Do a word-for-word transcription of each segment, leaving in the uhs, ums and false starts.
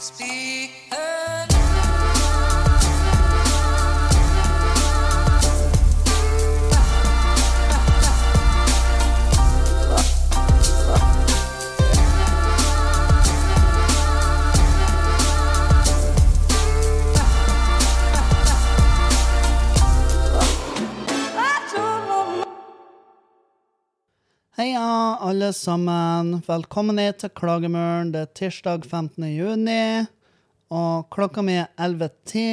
Speak Heia alle sammen, velkommen ned til Klagemuren. Det er tirsdag femtende juni, og klokka mi er elleve ti,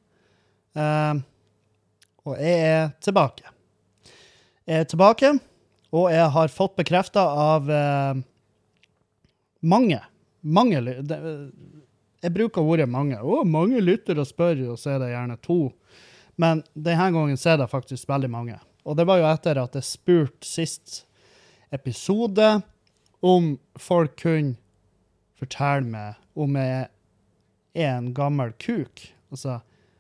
uh, og jeg er tilbake. Jeg er tilbake, og jeg har fått bekreftet av uh, mange, mange, det, jeg bruker ordet mange, å, mange lytter og spør, og så er det gjerne to, men denne gangen så er det faktisk veldig mange. Og det var jo etter at jeg spurte sist episode om folk kunne fortelle meg om jeg er en gammel kuk. Altså,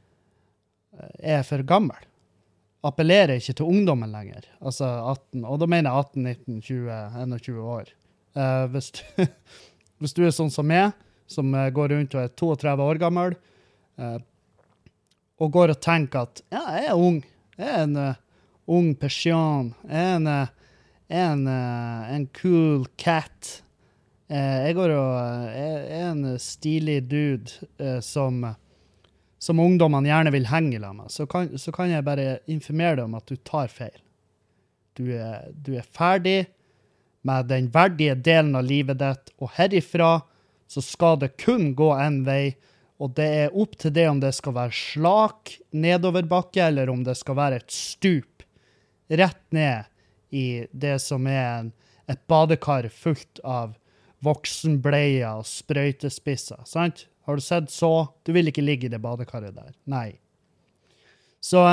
jeg er for gammel. Appellerer ikke til ungdommen lenger. Altså atten, og da mener jeg atten, nitten, tjue, tjueen år. Uh, hvis, du, hvis du er sånn som meg, som uh, går rundt og er trettito år gammel, uh, og går og tenker at ja, jeg er ung. Jeg er en uh, ung person. Jeg er en... Uh, En, uh, en cool cat. Uh, jeg går og uh, er en stilig dude uh, som, som ungdommene gjerne vil henge i med. Så kan, så kan jeg bare informere deg om at du tar feil. Du er, du er ferdig med den verdige delen av livet ditt, og herifra så skal det kun gå en vei, og det er opp til det om det skal være slak nedoverbakke, eller om det skal være et stup rett ned i det som er en, et badekar fullt av voksenbleier og sprøytespisser, sant? Har du sett så? Du vil ikke ligge i det badekaret der. Nei. Så,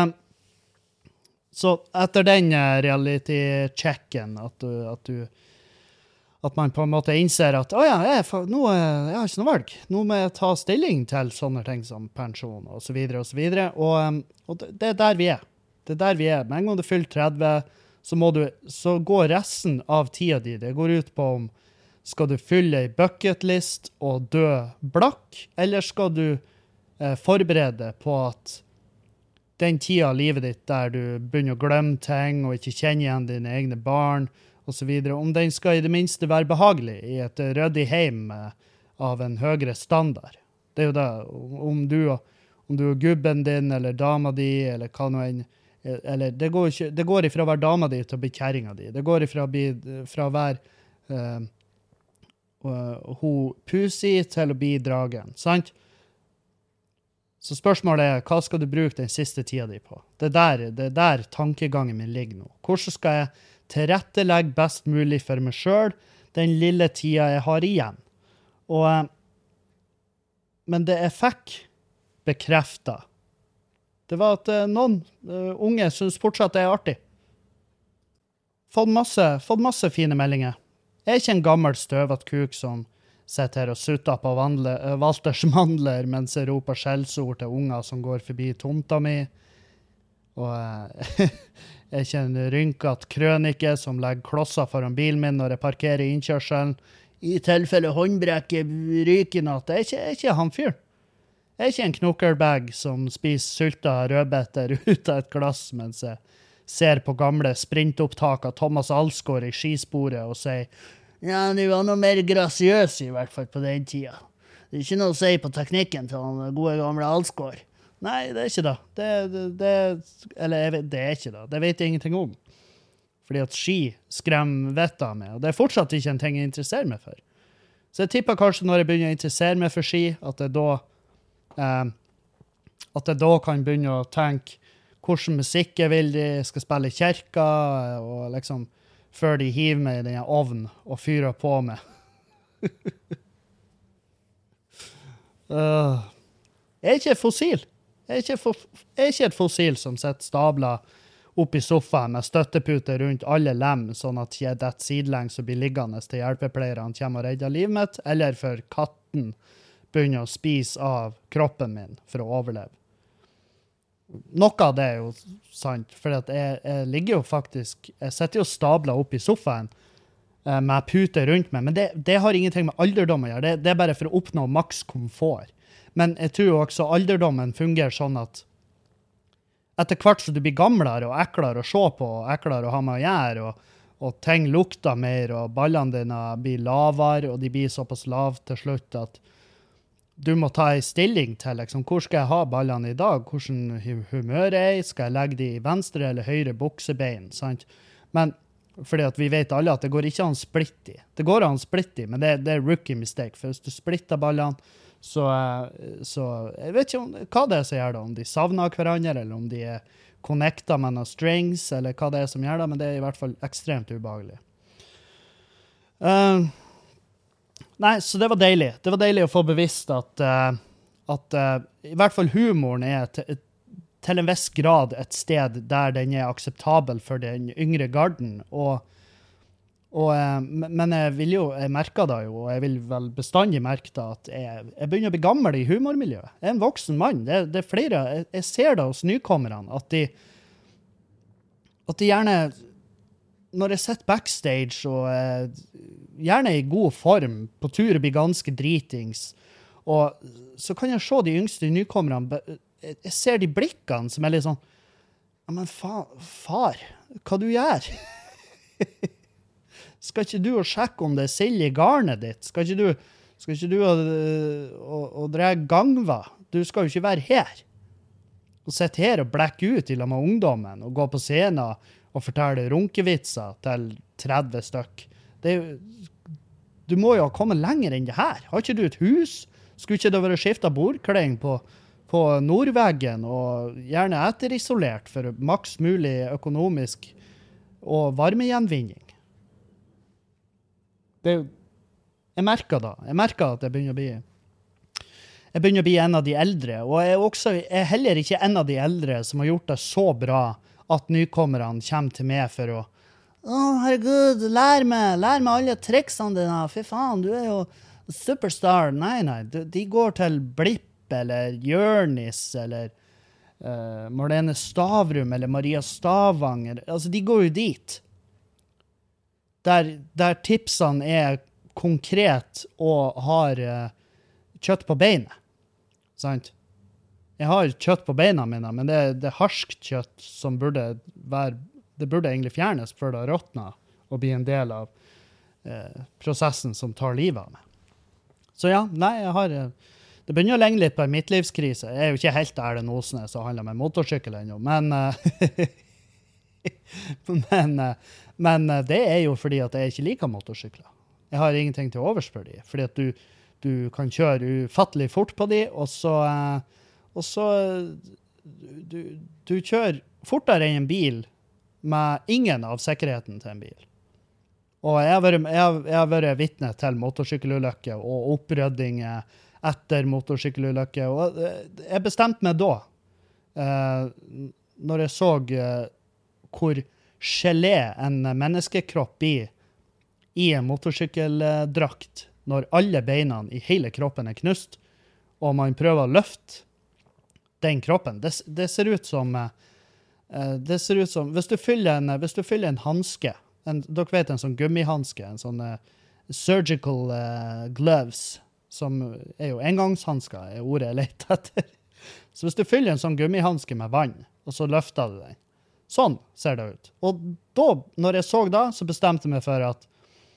så etter den reality-checken, at du, at du, at man på en måte innser at, åja, jeg, nå, jeg har ikke noe valg. Nå må jeg ta stilling til sånne ting som pensjon, og så videre, og så videre. Og, og det er der vi er. Det er der vi er. Men en gang du fyller tretti, så må du, så går resten av tida di, det går ut på om skal du fylle en bucketlist og dø blakk, eller skal du eh, forberede på at den tida av livet ditt der du begynner å glemme ting og ikke kjenne igjen dine egne barn og så videre, om den skal i det minste være behagelig i et ryddig hjem eh, av en høyere standard. Det er jo det, om du, om du er gubben din eller dama di eller hva noe enn, eller det går ikke, det går ifra å være dama di til å bli kjæringa di. Det går ifra å, bli, fra å være uh, uh, hun pusi til å bli dragen, sant? Så spørsmålet er, hva skal du bruke den siste tida di på? Det er der, det er der tankegangen min ligger nå. Hvordan skal jeg tilrettelegge best mulig for meg selv den lille tida jeg har igjen? Og, uh, men det jeg fikk bekreftet, det var at uh, noen uh, unge synes fortsatt det er artig. Fått masse, fått masse fine meldinger. Jeg er ikke en gammel støvet kuk som sitter her og sutter på vandle, uh, Walters mandler mens jeg roper skjellsord til unger som går forbi tomta mi. Og uh, jeg er ikke en rynket krønike som legger klosser foran bilen min når jeg parkerer i innkjørselen. I tilfelle håndbrekket ryker i natt. Jeg er ikke, jeg er ikke han fyr. Jeg er ikke en knokkelbag som spiser sulta rødbeter ut av et glass mens jeg ser på gamle sprintopptak av Thomas Alsgaard i skisporet og sier ja, du var noe mer grasiøs i hvert fall på den tida. Det er ikke noe å si på teknikken til den gode gamle Alsgaard. Nei, det er ikke det. Det, det, det, eller jeg vet, det er ikke det. Det vet jeg ingenting om. Fordi at ski skremmer vettet av meg, og det er fortsatt ikke en ting jeg interesserer meg for. Så jeg tipper kanskje når jeg begynner å interessere meg for ski, at det da Uh, at jeg da kan begynne å tenke hvordan musikk jeg vil de skal spille i kirka, og liksom før de hiver meg i denne ovnen og fyrer på meg. uh, jeg er ikke et fossil. Jeg er ikke, for, jeg er ikke et fossil som sitter stabler opp i sofaen med støtteputer rundt alle lem, sånn at jeg detter sidelengs og blir liggende til hjelpepleierne kommer og redder livet mitt, eller for katten begynner å spise av kroppen min for å overleve. Noe av det er jo sant, for at jeg, jeg ligger jo faktisk, jeg sitter jo stablet opp i sofaen uh, med pute rundt meg. Men det, det har ingenting med alderdom å gjøre. Det, det er bare for å oppnå maks komfort. Men jeg tror også alderdommen fungerer sånn at etter hvert så du blir gamlere og eklere å se på, og eklere å ha med å gjøre, og, og ting lukter mer, og ballene dine blir lavere, og de blir såpass lav til slutt at du må ta en stilling til, liksom, hvor skal jeg ha ballene i dag? Hvordan humør er jeg? Skal jeg legge de i venstre eller høyre buksebein? Sant? Men fordi at vi vet alle at det går ikke an å splitte de. Det går an å splitte de, men det, det er rookie mistake. For hvis du splitter ballene, så, så jeg vet ikke om, hva det er som gjør det, om de savner hverandre, eller om de er connecta med noen strings, eller hva det er som gjør det, men det er i hvert fall ekstremt ubehagelig. Uh, Nei, så det var deilig. Det var deilig å få bevisst at, uh, at uh, i hvert fall humoren er til, til en viss grad et sted der den er akseptabel for den yngre garden. Og, og, uh, men jeg vil jo, jeg merker det jo, og jeg vil vel bestandig merke det, at jeg, jeg begynner å bli gammel i humormiljøet. Jeg er en voksen mann. Det, det er flere, jeg, jeg ser det hos nykommerne, at de, at de gjerne, når jeg sitter backstage og uh, gjerne i god form, på tur blir ganske dritings, og så kan jeg se de yngste nykommerne, jeg ser de blikkene som er litt sånn, ja, men fa, far, hva du gjør? Skal ikke du og sjekke om det er sild i garnet ditt? Skal ikke du, skal ikke du og, og, og dra gangva? Du skal jo ikke være her. Og sitte her og blekke ut i lag med ungdommen, og gå på scenen og fortelle runkevitser til tretti stykk. Det er, du må jo ha kommet lenger enn det her. Har ikke du et hus? Skulle ikke det være skiftet bordkling på, på nordveggen, og gjerne etterisolert for maks mulig økonomisk og varmegjenvinning? Det, jeg merker da. Jeg merker at jeg begynner å bli jeg begynner å bli en av de eldre, og jeg er, også, jeg er heller ikke en av de eldre som har gjort det så bra at nykommerne kommer til meg for å Å, oh, herregud, lær meg, lær meg alle triksene dine. Fy faen, du er jo superstar. Nei, nei, de, de går til Blipp, eller Jørnis, eller uh, Marlene Stavrum, eller Maria Stavanger. Altså, de går jo dit. Der, der tipsene er konkret og har uh, kjøtt på beinet. Sant? Jeg har kjøtt på beina mine, men det, det er harskt kjøtt som burde være Det burde egentlig fjernes før det har råtnet og bli en del av eh, prosessen som tar livet av meg. Så ja, nei, jeg har... Det begynner å lenge litt på en midtlivskrise. Jeg er jo ikke helt der det Osnes som handler med motorsykkel ennå, men... men, men det er jo fordi at jeg ikke liker motorsykler. Jeg har ingenting til overs for de, fordi at du, du kan kjøre ufattelig fort på de, og så... Og så... Du, du kjører fortere enn en bil, med ingen av sikkerheten til en bil. Og jeg har vært, jeg har, jeg har vært vitne til motorsykkelulykke og opprydding etter motorsykkelulykke, og jeg bestemte meg da, eh, når jeg så eh, hvor gelé en menneskekropp blir i en motorsykkeldrakt, når alle beina i hele kroppen er knust, og man prøver å løfte den kroppen. Det, det ser ut som Uh, det ser ut som, hvis du fyller en, hvis du fyller en handske, en, dere vet en sånn gummihandske, en sånn uh, surgical uh, gloves, som er jo engangshandsker, er ordet jeg leter etter. Så hvis du fyller en sånn gummihandske med vann, og så løfter du den, sånn ser det ut. Og da, når jeg så da, så bestemte jeg meg for at,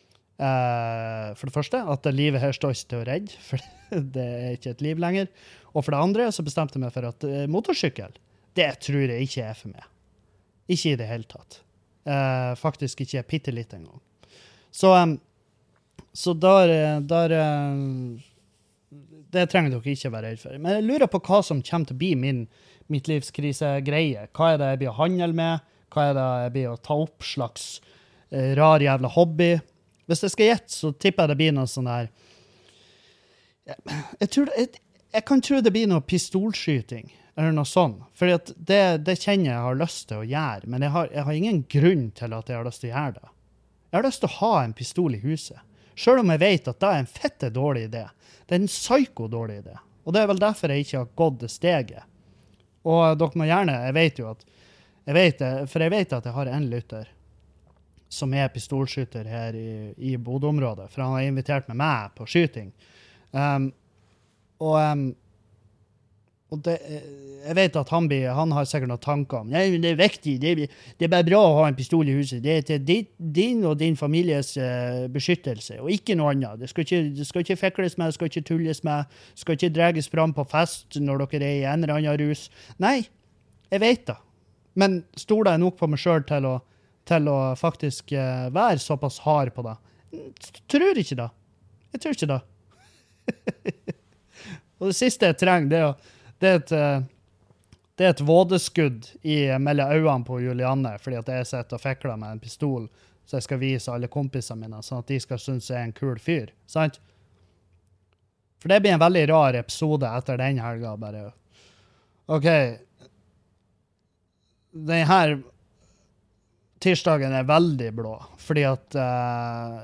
uh, for det første, at det livet her står ikke til å redde, for det er ikke et liv lenger. Og for det andre, så bestemte jeg meg for at uh, motorsykkel, det tror jeg ikke er for meg. Ikke i det hele tatt. Uh, faktisk ikke pitte litt en gang. Så, um, så der, der uh, det trenger dere ikke være redd for. Men jeg lurer på hva som kommer til å bli min midtlivskrise-greie. Hva er det jeg blir å handle med? Hva er det jeg blir å ta opp slags uh, rar jævla hobby? Hvis jeg skal gjette, så tipper jeg det blir noe sånn der... Jeg, jeg, tror, jeg, jeg kan tro det blir noe pistolskyting. Eller noe sånt. For det, det kjenner jeg har lyst til å gjøre, men jeg har, jeg har ingen grunn til at jeg har lyst til å gjøre det. Jeg har lyst til å ha en pistol i huset. Selv om jeg vet at det er en fette dårlig idé. Det er en psyko dårlig idé. Og det er vel derfor jeg ikke har gått det steget. Og dere må gjerne, jeg vet jo at, jeg vet det, for jeg vet at jeg har en lytter som er pistolskytter her i, i Bodø-området, for han har invitert med meg på skyting. Um, og um, og det, jeg vet at han, blir, han har sikkert noen tanker om, nei, men det er viktig, det er, det er bare bra å ha en pistol i huset, det er til din, din og din families uh, beskyttelse, og ikke noe annet. Det skal ikke, det skal ikke fekles med, det skal ikke tulles med, det skal ikke dreges fram på fest når dere er i en eller annen rus. Nei, jeg vet det. Men stoler jeg nok på meg selv til å, til å faktisk uh, være såpass hard på det? Tror ikke det. Jeg tror ikke det. Og det siste jeg trenger, det er, det er et, uh, det er et vådeskudd i, mellom øynene på Julianne, fordi at jeg sitter og fekler med en pistol, så jeg skal vise alle kompisene mine, sånn at de skal synes jeg er en kul fyr. Sant? For det blir en veldig rar episode etter den helga, bare. Ok, den her tirsdagen er veldig blå, fordi at uh,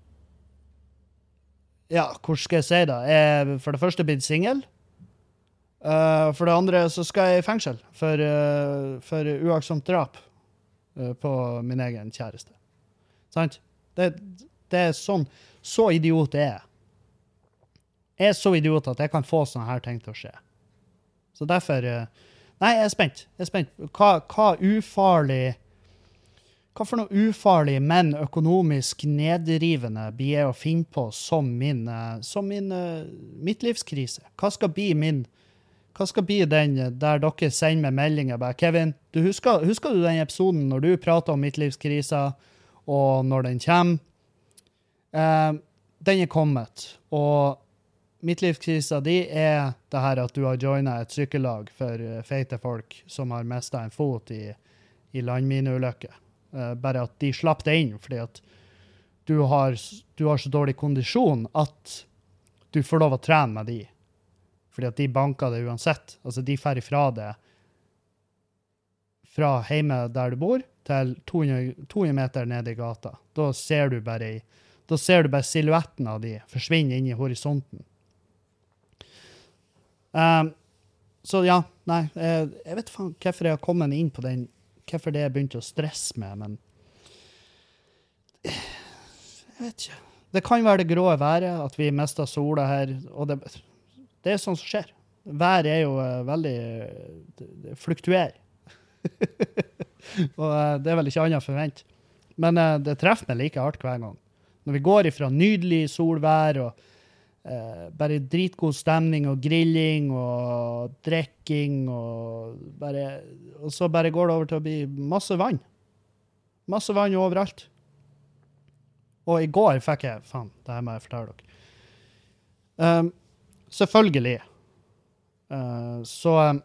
ja, hvor skal jeg si det? Jeg er for det første blitt single, uh, for det andre så skal jeg i fengsel for, uh, for uaktsomt drap uh, på min egen kjæreste. Sant? Det, det er sånn, så idiot jeg er. Jeg er så idiot at jeg kan få sånne her ting til å skje. Så derfor, uh, nei, jeg er spent. Jeg er spent. Hva, hva ufarlig, hva for noe ufarlig, men økonomisk nedrivende blir jeg å finne på som min, uh, som min uh, midtlivskrise? Hva skal bli min, hva skal bli den der dere sender meg meldinger bare, Kevin, du husker, husker du den episoden når du prater om midtlivskrisa, og når den kommer? Uh, den er kommet, og midtlivskrisa di er det her at du har joinet et sykkellag for uh, feite folk som har mistet en fot i, i landmineulykke. Uh, bare at de slapp det inn, fordi at du har, du har så dårlig kondisjon at du får lov å trene med de. Fordi at de banker det uansett. Altså, de fer ifra det fra hjemme der du bor til to hundre meter ned i gata. Da ser du bare, da ser du bare silhuetten av de forsvinne inn i horisonten. Um, så ja, nei, jeg, jeg vet faen hvorfor jeg har kommet inn på den, hvorfor det jeg begynte å stresse med, men jeg vet ikke. Det kan være det grå været, at vi mistet sola her, og det, det er sånn som skjer. Været er jo uh, veldig, det, det fluktuerer. Og uh, det er vel ikke annet å forvente. Men uh, det treffer meg like hardt hver gang. Når vi går ifra nydelig solvær og uh, bare dritgod stemning og grilling og drikking og bare, og så bare går det over til å bli masse vann. Masse vann overalt. Og i går fikk jeg, faen, det her må jeg fortelle dere. Um, selvfølgelig. Uh, så, um,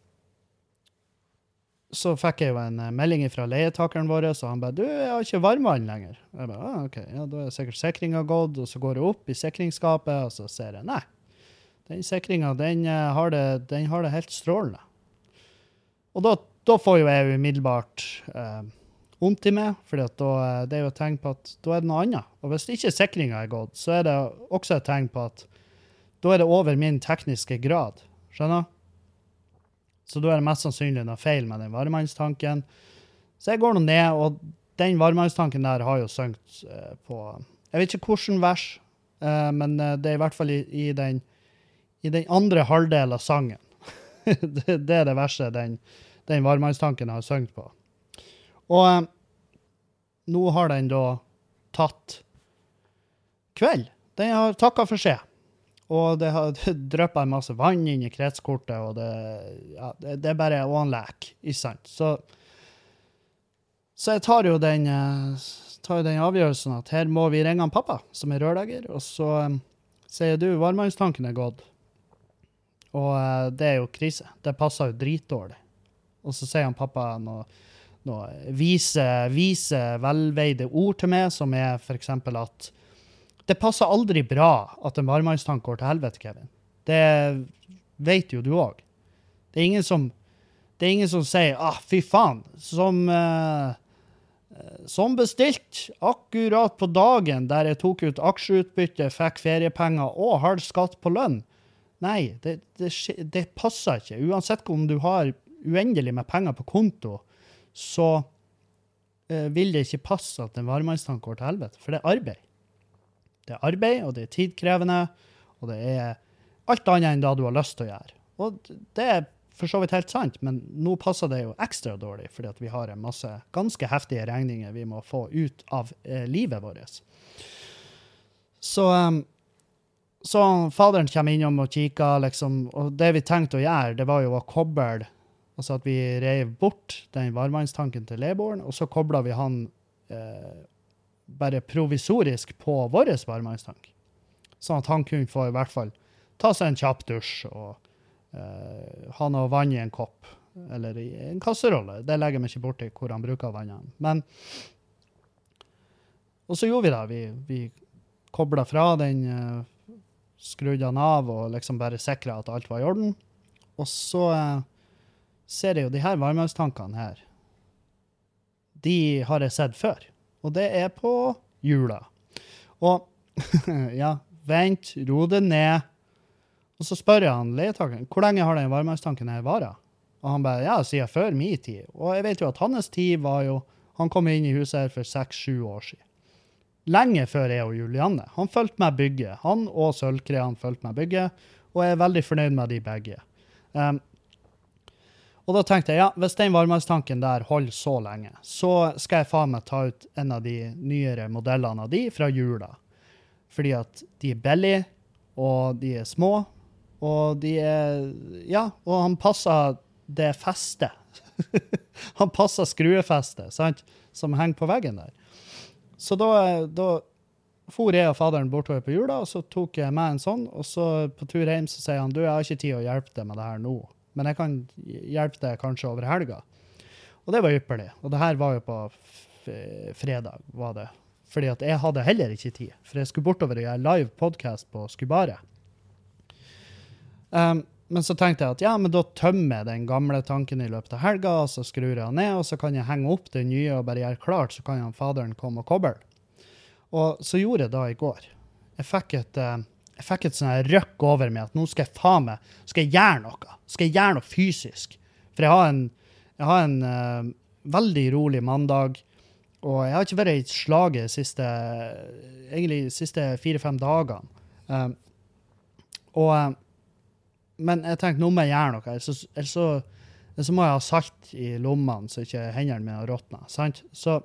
så fikk jeg jo en melding fra leietakeren vår, så han bare, du, jeg har ikke varmvann lenger. Jeg bare, ah, ok, ja, da er sikkert sikringen gått, og så går jeg opp i sikringsskapet, og så ser jeg, nei, den sikringen, den, uh, har, det, den har det helt strålende. Og da, da får jo jeg umiddelbart uh, ondt i meg, for det er jo et tegn på at da er det noe annet. Og hvis ikke sikringen er gått, så er det også et tegn på at da er det over min tekniske grad. Skjønner? Så da er det mest sannsynlig noe feil med den varmtvannstanken. Så jeg går nå ned, og den varmtvannstanken der har jo sunket uh, på, jeg vet ikke hvordan vers, uh, men uh, det er i hvert fall i, i, den, i den andre halvdelen av sangen. det, det er det verste den, den varmtvannstanken har sunket på. Og eh, nå har den da tatt kveld. Den har takket for seg. Og det har drøpet en masse vann inn i kretskortet, og det, ja, det, det er bare å en lek, ikke sant? Så, så jeg tar jo den, tar jo den avgjørelsen at her må vi ringe han pappa, som er rørlegger, og så um, sier du, varmtvannstanken er gått. Og uh, det er jo krise. Det passer jo dritdårlig. Og så sier han pappa noe, noe vise, vise velveide ord til meg, som er for eksempel at det passer aldri bra at en varmtvannstank går til helvete, Kevin. Det vet jo du også. Det er ingen som, det er ingen som sier, ah, fy faen, som, uh, som bestilt akkurat på dagen der jeg tok ut aksjeutbytte, fikk feriepenger og halv skatt på lønn. Nei, det, det, det passer ikke. Uansett om du har uendelig med penger på konto, så eh, vil det ikke passe at en varmtvannstank går til helvete, for det er arbeid. Det er arbeid, og det er tidkrevende, og det er alt annet enn det du har lyst til å gjøre. Og det er for så vidt helt sant, men nå passer det jo ekstra dårlig, fordi at vi har en masse ganske heftige regninger vi må få ut av eh, livet vårt. Så, um, så faderen kommer innom og kikker, liksom, og det vi tenkte å gjøre, det var jo å koble, altså at vi rev bort den varmtvannstanken til leieboeren, og så koblet vi han eh, bare provisorisk på vår varmtvannstank. Sånn at han kunne få i hvert fall ta seg en kjapp dusj og uh, ha noe vann i en kopp, eller i en kasserolle. Det legger vi ikke bort til hvor han bruker vannet. Men, og så gjorde vi det. Vi, vi koblet fra den, uh, skrudde han av og liksom bare sikret at alt var i orden. Og så uh, ser jeg jo de her varmtvannstankene her. De har jeg sett før. Og det er på jula. Og ja, vent, ro det ned. Og så spør jeg han, leietakeren, hvor lenge har den varmtvannstanken her varet? Og han bare, ja, sier før min tid. Og jeg vet jo at hans tid var jo, han kom inn i huset her for seks sju år siden. Lenge før jeg og Julianne. Han følte meg bygge. Han og Sølvkre, han følte meg bygge, og jeg er veldig fornøyd med de begge. Um, og da tenkte jeg, ja, hvis den varmtvannstanken der holder så lenge, så skal jeg faen meg ta ut en av de nyere modellene av de fra jula. Fordi at de er billige, og de er små, og de er, ja, og han passer det festet. Han passer skruefestet, sant? Som henger på veggen der. Så da, da for jeg og faderen bortover på jula, og så tok jeg med en sånn, og så på tur hjem så sier han, du, jeg har ikke tid å hjelpe deg med det her nå, men jeg kan hjelpe deg kanskje over helga. Og det var ypperlig. Og det her var jo på f- fredag, var det. Fordi at jeg hadde heller ikke tid, for jeg skulle bortover og gjøre live podcast på Skubare. Um, men så tenkte jeg at ja, men da tømmer jeg den gamle tanken i løpet av helga, og så skrur jeg den ned, og så kan jeg henge opp den nye og bare gjøre klart, så kan han faderen komme og koble. Og så gjorde jeg da i går. Jeg fikk et, uh, jeg fikk et sånn her røkk over meg, at nå skal jeg faen meg, skal jeg gjøre noe, skal jeg gjøre noe fysisk. For jeg har en, jeg har en uh, veldig rolig mandag, og jeg har ikke vært i slaget siste, egentlig siste fire-fem dagene. Um, og, uh, men jeg tenkte, nå må jeg gjøre noe, ellers så, ellers så, ellers så må jeg ha salt i lommene, så ikke hendene mine råtner, sant? Så,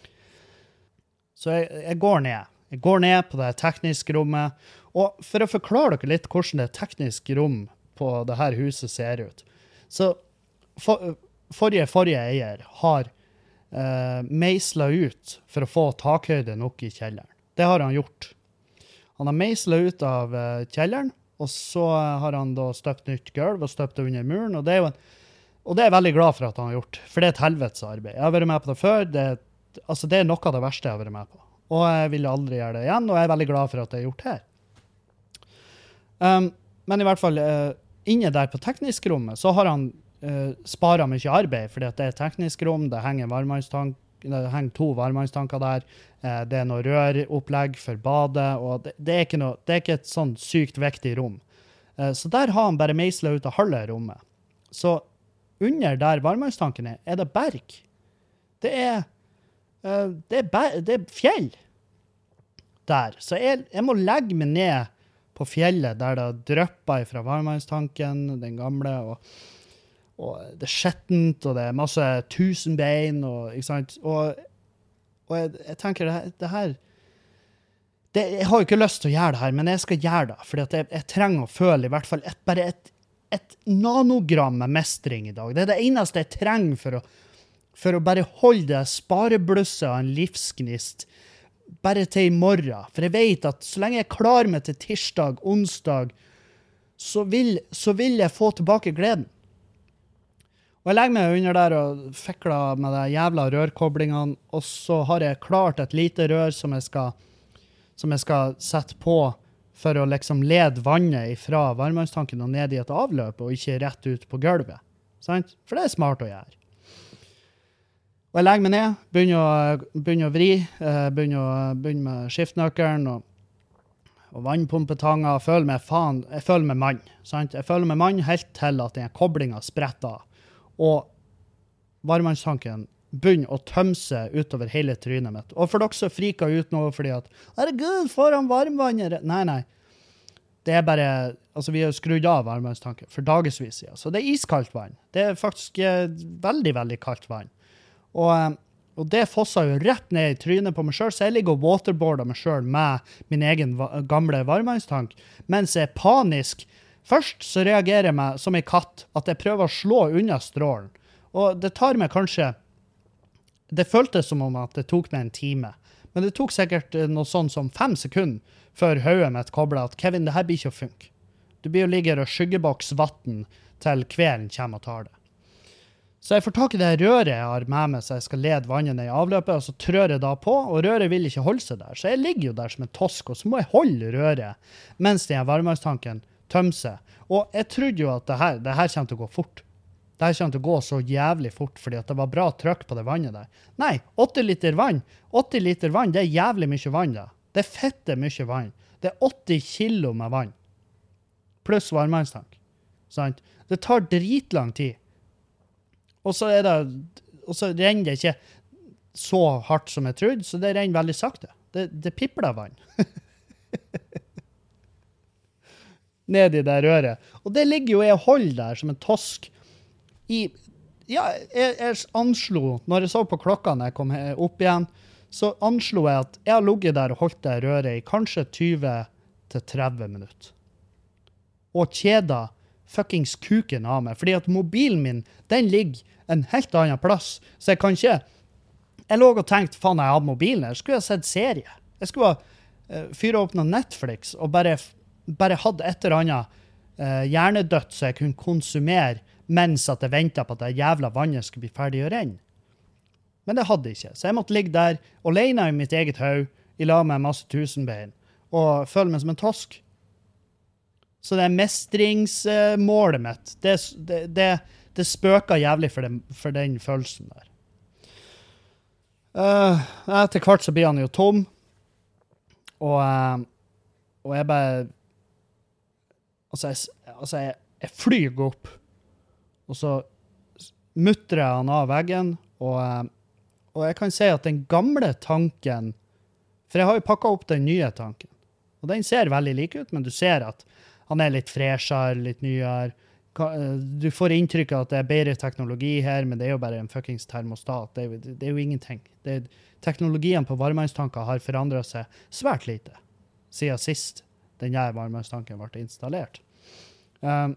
så jeg, jeg går ned. Jeg går ned på det tekniske rommet, og for å forklare dere litt hvordan det tekniske rom på det her huset ser ut, så for, forrige, forrige eier har uh, meislet ut for å få takhøyde nok i kjelleren. Det har han gjort. Han har meislet ut av uh, kjelleren, og så har han da støpt nytt gulv og støpt det under muren, og det er jo en, og det er jeg veldig glad for at han har gjort, for det er et helvetes arbeid. Jeg har vært med på det før, det, altså det er noe av det verste jeg har vært med på. Og jeg vil aldri gjøre det igjen, og jeg er veldig glad for at det er gjort her. Um, men i hvert fall, uh, inne der på teknisk rommet, så har han uh, sparet mye arbeid, fordi at det er teknisk rom, det henger en varmtvannstank, det henger to varmtvannstanker der, uh, det er noe røropplegg for badet, og det, det, er ikke noe, det er ikke et sånn sykt viktig rom. Uh, så der har han bare meislet ut av halve rommet. Så under der varmtvannstanken er, er det berg. Det er, uh, det er, ber, det er fjell der. Så jeg, jeg må legge meg ned på fjellet der det drypper fra varmtvannstanken, den gamle, og og det er skjettent, og det er masse tusenbein, og, ikke sant? Og, og jeg, jeg tenker, det her, det her det, jeg har jo ikke lyst til å gjøre det her, men jeg skal gjøre det, for jeg, jeg trenger å føle i hvert fall et, bare et, et nanogram med mestring i dag. Det er det eneste jeg trenger for å, for å bare holde det spareblusset av en livsgnist, bare til i morgen. For jeg vet at så lenge jeg klarer meg til tirsdag, onsdag, så vil, så vil jeg få tilbake gleden. Og jeg legger meg under der og fikler med de jævla rørkoblingene, og så har jeg klart et lite rør som jeg skal, som jeg skal sette på for å liksom lede vannet fra varmtvannstanken og ned i et avløp, og ikke rett ut på gulvet. Sant? For det er smart å gjøre. Og jeg legger meg ned, begynner å, begynner å vri, begynner, å, begynner med skiftnøkkelen og, og vannpumpetanga, og føler meg faen, jeg føler meg mann. Sant? Jeg føler meg mann helt til at den koblingen spretter av. Og varmtvannstanken begynner å tømse utover hele trynet mitt. Og for dere som friker ut nå fordi at, herregud, får han varmvannet? Nei, nei. Det er bare, altså vi har skrudd av varmvannstanken for dagesvis siden. Så det er iskaldt vann. Det er faktisk eh, veldig, veldig kaldt vann. Og, eh, og det fosser jo rett ned i trynet på meg selv, så jeg ligger og waterboarder meg selv med min egen va- gamle varmvannstank, mens jeg er panisk. Først så reagerer jeg meg som en katt, at jeg prøver å slå unna strålen. Og det tar meg kanskje, det føltes som om at det tok meg en time, men det tok sikkert noe sånn som fem sekunder før hodet mitt koblet at Kevin, det her blir ikke å funke. Du blir jo ligge og skyggeboks vatten til kvelden kommer og tar det. Så jeg får tak i det røret jeg har med meg, så jeg skal lede vannet ned i avløpet, og så trør jeg da på, og røret vil ikke holde seg der. Så jeg ligger jo der som en tosk, og så må jeg holde røret mens den varmvannstanken tømmer seg. Og jeg trodde jo at det her, det her kommer til å gå fort. Det her kommer til å gå så jævlig fort, fordi at det var bra trykk på det vannet der. Nei, åtti liter vann. åtti liter vann, det er jævlig mye vann da. Det er fette mye vann. Det er åtti kilo med vann. Pluss varmvannstank. Sant? Det tar dritlang tid. Og så er det, og så renner det ikke så hardt som jeg trodde, så det renner veldig sakte. Det, det pipler vann. Ned i det røret. Og det ligger jo jeg hold der som en tosk i, ja, jeg, jeg anslo, når jeg så på klokka når jeg kom opp igjen, så anslo jeg at jeg har ligget der og holdt det røret i kanskje tjue til tretti minutter. Og kjeda fuckings kuken av meg, fordi at mobilen min, den ligger en helt annen plass, så jeg kan ikke, jeg lå og tenkte, faen, jeg hadde mobilen her, skulle jeg ha sett serie. Jeg skulle ha uh, fyret opp noen Netflix, og bare, bare hadde et eller annet uh, hjernedødt, så jeg kunne konsumere, mens at jeg ventet på at det jævla vannet skulle bli ferdig å renne. Men det hadde jeg ikke, så jeg måtte ligge der, alene i mitt eget haug, i lag med masse tusenbein, og føle meg som en tosk. Så det er mestringsmålet mitt. Det, det, det, det spøker jævlig for den, for den følelsen der. Uh, etter hvert så blir han jo tom. Og, uh, og jeg bare... Altså, jeg, altså jeg, jeg flyger opp. Og så muttrer jeg han av veggen. Og, uh, og jeg kan si at den gamle tanken... For jeg har jo pakket opp den nye tanken. Og den ser veldig lik ut, men du ser at han er litt fresher, litt nyere. Du får inntrykk av at det er bedre teknologi her, men det er jo bare en fuckings termostat. Det er jo, det er jo ingenting. Det er, teknologien på varmvannstanker har forandret seg svært lite siden sist den her varmvannstanken ble installert. Um,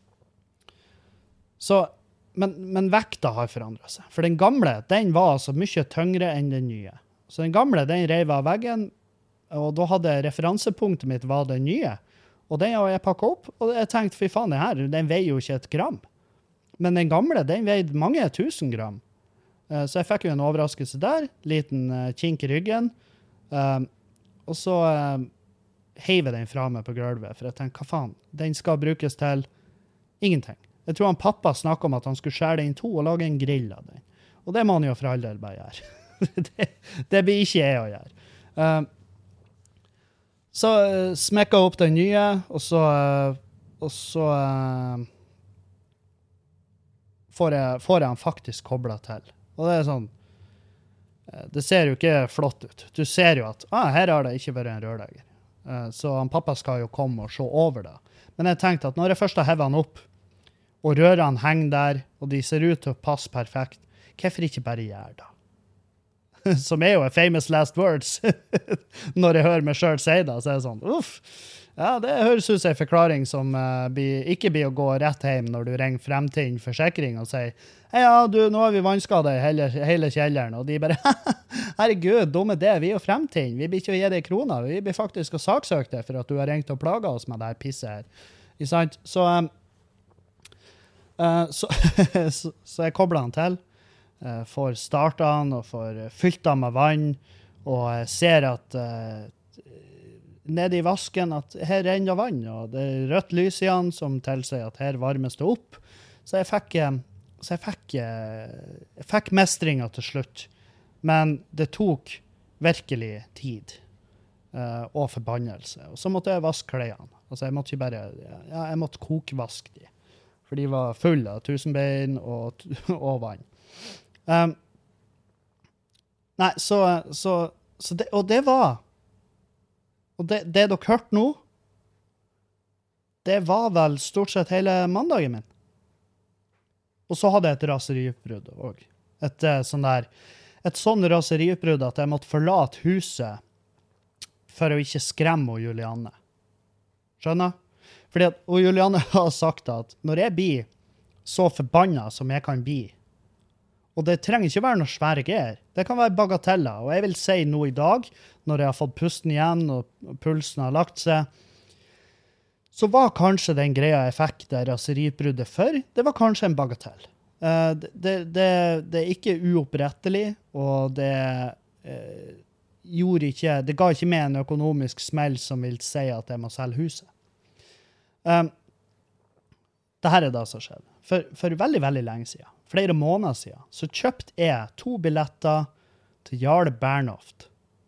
så, men, men vekta har forandret seg. For den gamle, den var altså mye tyngre enn den nye. Så den gamle, den rev av veggen, og da hadde referansepunktet mitt var den nye. Og den har jeg pakket opp, og jeg tenkte, fy faen, den her, den veier jo ikke et gram. Men den gamle, den veide mange tusen gram. Uh, så jeg fikk jo en overraskelse der, liten uh, kink i ryggen. Uh, og så uh, heiv jeg den fra meg på gulvet, for jeg tenkte, hva faen, den skal brukes til ingenting. Jeg tror han pappa snakket om at han skulle skjære den i to og lage en grill av den. Og det må han jo for all del bare gjøre. det, det blir ikke jeg å gjøre. Uh, Så uh, smekket jeg opp den nye, og så, uh, og så uh, får, jeg, får jeg han faktisk koblet til. Og det er sånn, uh, det ser jo ikke flott ut. Du ser jo at, ah, her har det ikke vært en rørlegger. Uh, så han pappa skal jo komme og se over det. Men jeg tenkte at når jeg først har hevet han opp, og rørene henger der, og de ser ut til å passe perfekt, hvorfor ikke bare gjøre det? Som er jo en famous last words. Når jeg hører meg selv si det, så er det sånn, uff. Ja, det høres ut som en forklaring som uh, blir, ikke blir å gå rett hjem når du ringer Fremtind Forsikring og sier, hei, ja, du, nå har vi vannskadet i hele, hele kjelleren, og de bare, herregud, dumme det, vi er jo Fremtind, vi blir ikke å gi deg kroner, vi blir faktisk å saksøke deg for at du har ringt og plaget oss med det her pisset her. Ikke sant? Så, um, uh, så, så, så jeg kobler han til. Uh, får startet han og får uh, fylt han med vann og uh, ser at uh, nede i vasken at her renner vann og det er rødt lys i han som tilsier at her varmes det opp. Så jeg fikk, uh, så jeg fikk, uh, jeg fikk mestringen til slutt. Men det tok virkelig tid uh, og forbannelse. Og så måtte jeg vaske klærne. Altså jeg måtte ikke bare, ja, jeg måtte kokvaske de. For de var fulle av tusenbein og, og vann. Um, Nei, så, så, så det, og det var, og det, det dere hørte nå, det var vel stort sett hele mandagen min. Og så hadde jeg et raseriutbrudd også. Et uh, sånn der, et sånn raseriutbrudd at jeg måtte forlate huset for å ikke skremme Julianne. Skjønner? Fordi at og Julianne har sagt at når jeg blir så forbannet som jeg kan bli, og det trenger ikke være noe svære greier, det kan være bagateller, og jeg vil si nå i dag, når jeg har fått pusten igjen og pulsen har lagt seg, så var kanskje den greia jeg fikk det raseriutbruddet for, det var kanskje en bagatell. Uh, det, det, det, det er ikke uopprettelig, og det uh, gjorde ikke, det ga ikke meg en økonomisk smell som vil si at jeg må selge huset. Um, det her er det som skjedde. For, for veldig, veldig lenge siden, flere måneder siden, så kjøpte jeg to billetter til Jarle Bernhoft.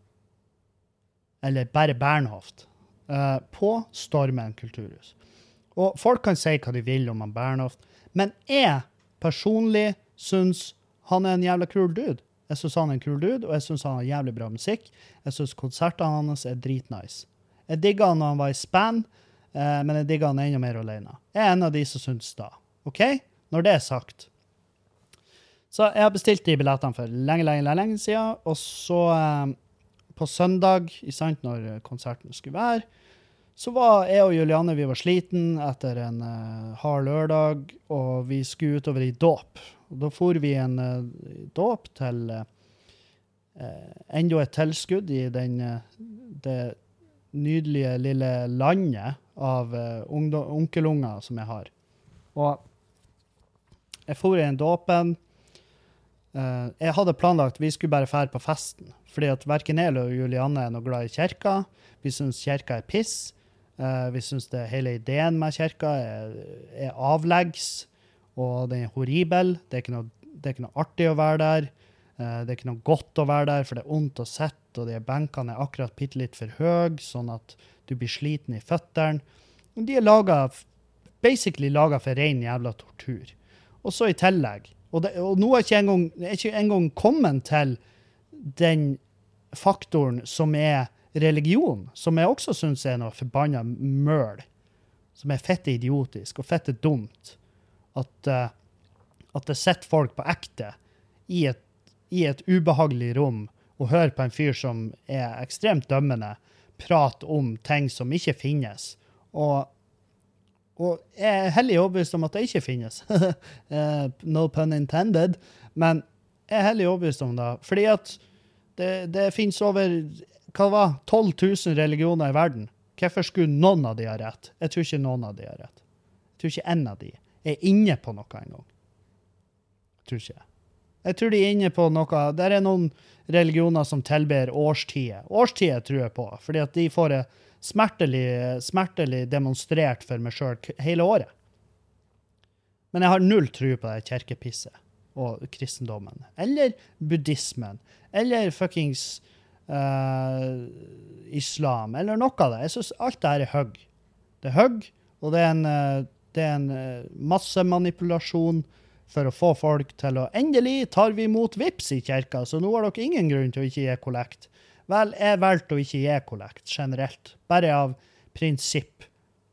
Eller bare Bernhoft. Uh, på Stormen kulturhus. Og folk kan si hva de vil om han Bernhoft, men jeg personlig synes han er en jævla kul dude. Jeg synes han er en kul dude, og jeg synes han har jævlig bra musikk. Jeg synes konsertene hans er dritnice. Jeg digget han når han var i span, uh, men jeg digget han enda mer alene. Jeg er en av de som synes da. Ok? Når det er sagt. Så jeg har bestilt de billettene for lenge, lenge, lenge, lenge siden, og så uh, på søndag, i sant, når konserten skulle være, så var jeg og Julianne, vi var sliten etter en uh, hard lørdag, og vi skulle utover i dåp. Og da for vi en uh, dåp til uh, enda et tilskudd i den, uh, det nydelige lille landet av uh, onkelunger som jeg har. Og jeg for i en dåpen. Uh, jeg hadde planlagt, vi skulle bare fære på festen, fordi at hverken jeg eller Julianne er noe glad i kjerka. Vi synes kjerka er piss. Uh, vi synes det hele ideen med kjerka er, er avleggs, og den er horribel. Det er ikke noe, det er ikke noe artig å være der. Uh, det er ikke noe godt å være der, for det er ondt å sette, og de benkene er akkurat bittelitt for høy, sånn at du blir sliten i føtteren. Og de er laget, basically laget for ren jævla tortur. Og så i tillegg, og, det, og nå er jeg ikke engang, jeg er ikke engang kommet til den faktoren som er religion, som jeg også synes er noe forbannet møl, som er fette idiotisk og fette dumt, at, uh, at det setter folk på ekte i et, i et ubehagelig rom og hører på en fyr som er ekstremt dømmende, prate om ting som ikke finnes, og Og jeg er hellig overbevist om at det ikke finnes. uh, no pun intended. Men jeg er hellig overbevist om det. Fordi at det, det finnes over, hva det var, tolv tusen religioner i verden. Hvorfor skulle noen av de ha rett? Jeg tror ikke noen av de har rett. Jeg tror ikke en av de er inne på noe en gang. Jeg tror ikke. Jeg tror de er inne på noe. Der er noen religioner som tilber årstider. Årstider tror jeg på, fordi at de får det smertelig, smertelig demonstrert for meg selv hele året. Men jeg har null tro på det kjerkepisset og kristendommen, eller buddhismen, eller fuckings uh, islam, eller noe av det. Jeg synes alt det her er høgg. Det er høgg, og det er en, det er en massemanipulasjon for å få folk til å endelig tar vi imot vips i kjerka, så nå har dere ingen grunn til å ikke gi kollekt. Vel, jeg valgte å ikke gi kollekt generelt, bare av prinsipp.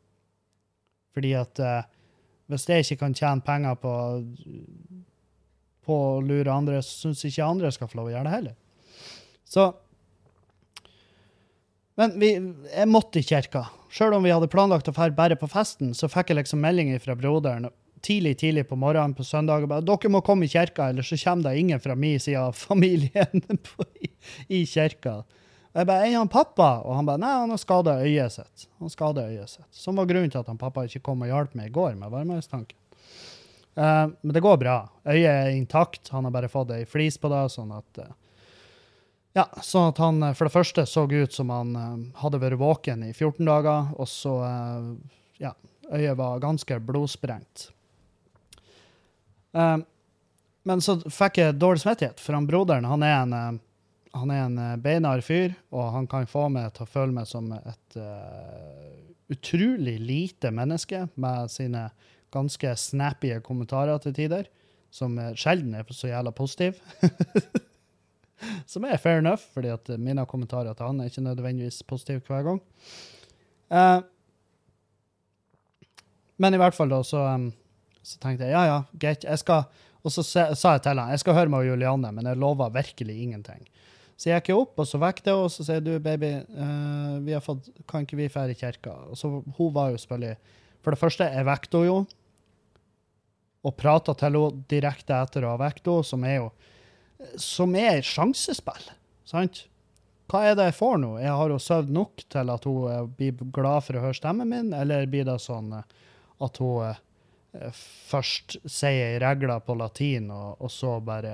Fordi at uh, hvis jeg ikke kan tjene penger på, på å lure andre, så synes ikke andre skal få lov å gjøre det heller. Så, men vi, jeg måtte i kjerka. Selv om vi hadde planlagt å fære bare på festen, så fikk jeg liksom meldinger fra broderen tidlig, tidlig på morgenen på søndag, og bare, dere må komme i kjerka, eller så kommer det ingen fra min side av familien på, i, i kjerka. Og jeg bare, er han pappa? Og han bare, nei, han har skadet øyet sitt. Han skadet øyet sitt. Som var grunnen til at han pappa ikke kom og hjalp meg i går med varmhetstanken. Uh, men det går bra. Øyet er intakt. Han har bare fått en flis på det, sånn at, uh, ja, sånn at han for det første så ut som han uh, hadde vært våken i fjorten dager, og så, uh, ja, øyet var ganske blodsprengt. Uh, men så fikk jeg dårlig svettighet, for han broderen, han er en, uh, han er en uh, beinar fyr, og han kan få meg til å føle meg som et uh, utrolig lite menneske, med sine ganske snappige kommentarer til tider, som uh, sjelden er så jævla positiv. Som er fair enough, fordi at mine kommentarer til han er ikke nødvendigvis positive hver gang. Uh, men i hvert fall da, så, um, så tenkte jeg, ja, ja, greit, jeg skal, og så sa jeg til han, jeg skal høre med Juliane, men jeg lover virkelig ingenting. Så jeg gikk opp, og så vekte jeg, og så sier du, baby, uh, vi har fått, kan ikke vi fære i kirka? Og så hun var jo selvfølgelig, for det første, jeg vekte jo, og pratet til henne direkte etter å ha vekt henne, som er jo, som er sjansespill, sant? Hva er det jeg får nå? Jeg har jo søvd nok til at hun blir glad for å høre stemmen min, eller blir det sånn at hun uh, først sier regler på latin, og, og så bare...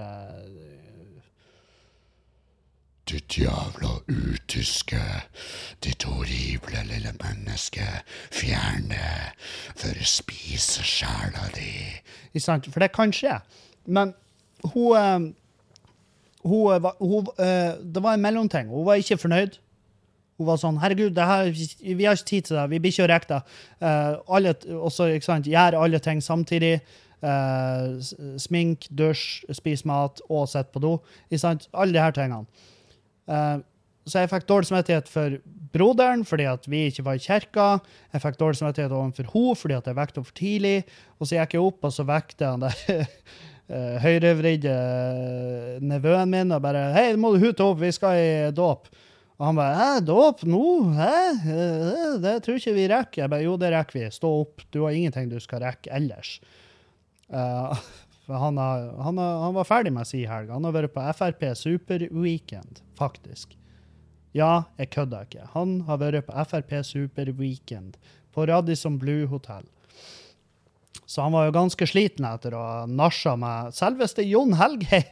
Ditt jævla utyske, ditt horrible lille menneske, fjerne for å spise sjæla di. For det kan skje. Men hun, hun, hun, det var en mellomting. Hun var ikke fornøyd. Hun var sånn, herregud, det her, vi har ikke tid til det, vi blir ikke rekta. Alle, også, ikke sant, gjør alle ting samtidig. Uh, smink, dusj, spis mat og sett på do. Ikke sant? Alle de her tingene. Uh, så jeg fikk dårlig samvittighet for broderen, fordi at vi ikke var i kirka. Jeg fikk dårlig samvittighet overfor henne, fordi at jeg vekte henne for tidlig. Og så gikk jeg opp, og så vekte han der uh, høyrevridde nevøen min, og bare, hei, må du hute opp, vi skal i dåp. Og han bare, hæ, dåp nå? Hæ? Det tror ikke vi rekker. Jeg bare, jo, det rekker vi. Stå opp, du har ingenting du skal rekke ellers. Uh, For han, har, han, har, han var ferdig med å si helg. Han har vært på F R P Super Weekend, faktisk. Ja, jeg kødder ikke. Han har vært på F R P Super Weekend på Radisson Blue Hotel. Så han var jo ganske sliten etter å ha nasja med selveste Jon Helgheim.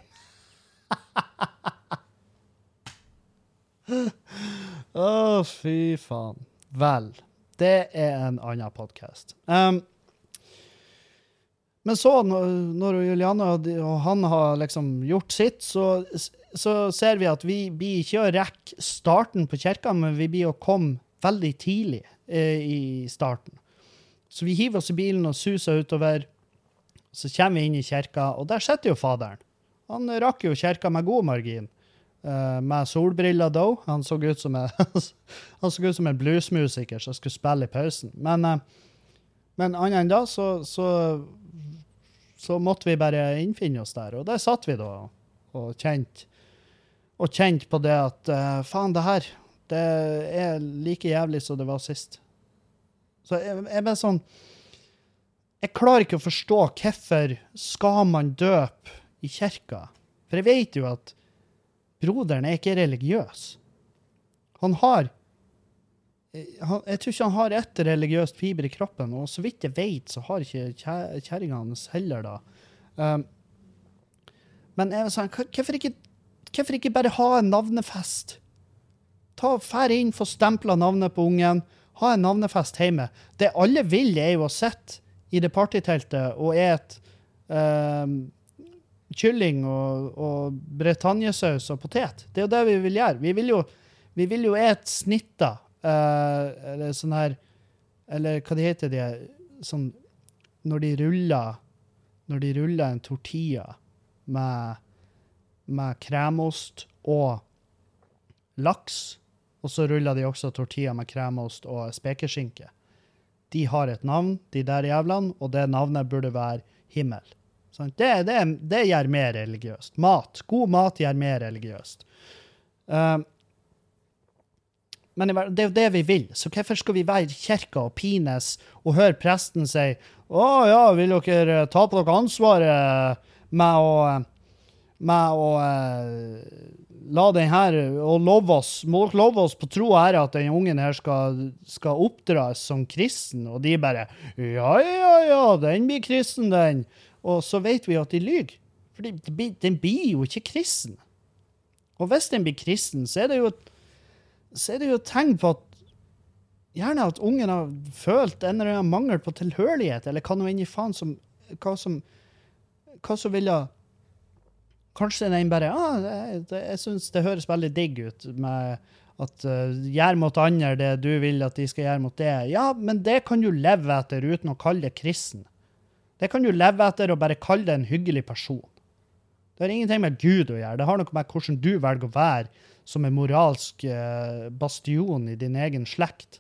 Å, oh, fy faen. Vel, det er en annen podcast. Um, Men så, når Juliane og han har liksom gjort sitt, så, så ser vi at vi blir ikke å rekke starten på kirka, men vi blir å komme veldig tidlig eh, i starten. Så vi hiver oss i bilen og suser utover, så kommer vi inn i kirka, og der sitter jo faderen. Han rakk jo kirka med god margin, eh, med solbriller da. Han så ut som en, han så ut som en bluesmusiker som skulle spille i pausen. Men, eh, men annet enn da, så... så så måtte vi bare innfinne oss der. Og der satt vi da og kjente, og kjente på det at uh, faen, det her, det er like jævlig som det var sist. Så jeg, jeg bare sånn, jeg klarer ikke å forstå hvorfor skal man døpe i kirka. For jeg vet jo at broderen er ikke religiøs. Han har Han, jeg tror ikke han har et religiøst fiber i kroppen, og så vidt jeg vet, så har ikke kjæringen hans heller da. Um, men jeg var sånn, hvorfor ikke, hvorfor ikke bare ha en navnefest? Ta fær inn, få stemplet navnet på ungen, ha en navnefest hjemme. Det alle vil er jo å sitte i det partyteltet og et um, kylling og, og bretanjesaus og potet. Det er jo det vi vil gjøre. Vi vil jo, vi vil jo et snitta, Uh, eller sånn her, eller hva det heter det, sånn, når de ruller, når de ruller en tortilla med, med kremost og laks, og så ruller de også tortilla med kremost og spekeskinke. De har et navn, de der jævlene, og det navnet burde være himmel. Sånn, det, det, det gjør mer religiøst. Mat, god mat gjør mer religiøst. Uh, Men det er jo det vi vil. Så hvorfor skal vi være i kirka og pines og høre presten si, å ja, vil dere ta på dere ansvaret med å, med å uh, la den her, og love oss, må dere love oss på tro og ære at den ungen her skal, skal oppdras som kristen, og de bare, ja, ja, ja, den blir kristen, den. Og så vet vi at de lyger. For den blir jo ikke kristen. Og hvis den blir kristen, så er det jo så er det jo et tegn på at gjerne at ungen har følt en eller annen mangel på tilhørighet, eller hva noe inn i faen som, hva som, hva som vil ha, kanskje den bare, ah, det, det, jeg synes det høres veldig digg ut med at uh, gjør mot andre det du vil at de skal gjøre mot det. Ja, men det kan du leve etter uten å kalle det kristen. Det kan du leve etter og bare kalle det en hyggelig person. Det har ingenting med Gud å gjøre. Det har noe med hvordan du velger å være som en moralsk eh, bastion i din egen slekt.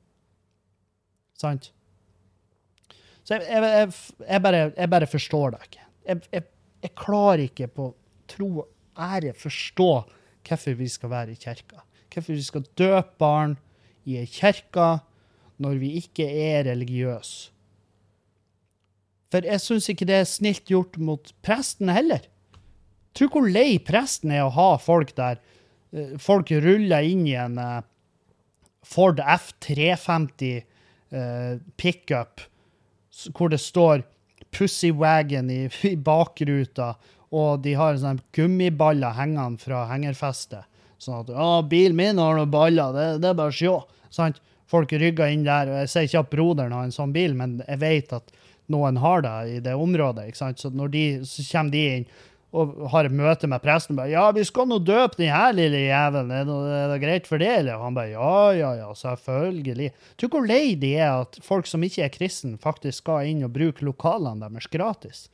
Sant? Så jeg, jeg, jeg, jeg, bare, jeg bare forstår det ikke. Jeg, jeg, jeg klarer ikke på tro og ære forstå hvorfor vi skal være i kirka. Hvorfor vi skal døpe barn i en kirka når vi ikke er religiøse. For jeg synes ikke det er snilt gjort mot presten heller. Tror hvor lei presten er å ha folk der. Folk ruller inn i en uh, Ford F tre femti uh, pickup hvor det står Pussy Wagon i, i bakruta, og de har en sånn gummiballer hengende fra hengerfestet. Sånn at, å, bilen min har noen baller, det, det er bare sjå. Sant? Folk rygger inn der, og jeg sier ikke at broderen har en sånn bil, men jeg vet at noen har det i det området, ikke sant? Så når de, så kommer de inn og har et møte med presten, bare, ja, vi skal nå døpe den her lille jævelen, er det, er det greit for det, eller? Han bare, ja, ja, ja, selvfølgelig. Tror hvor lei de er at folk som ikke er kristen faktisk skal inn og bruke lokalene deres gratis.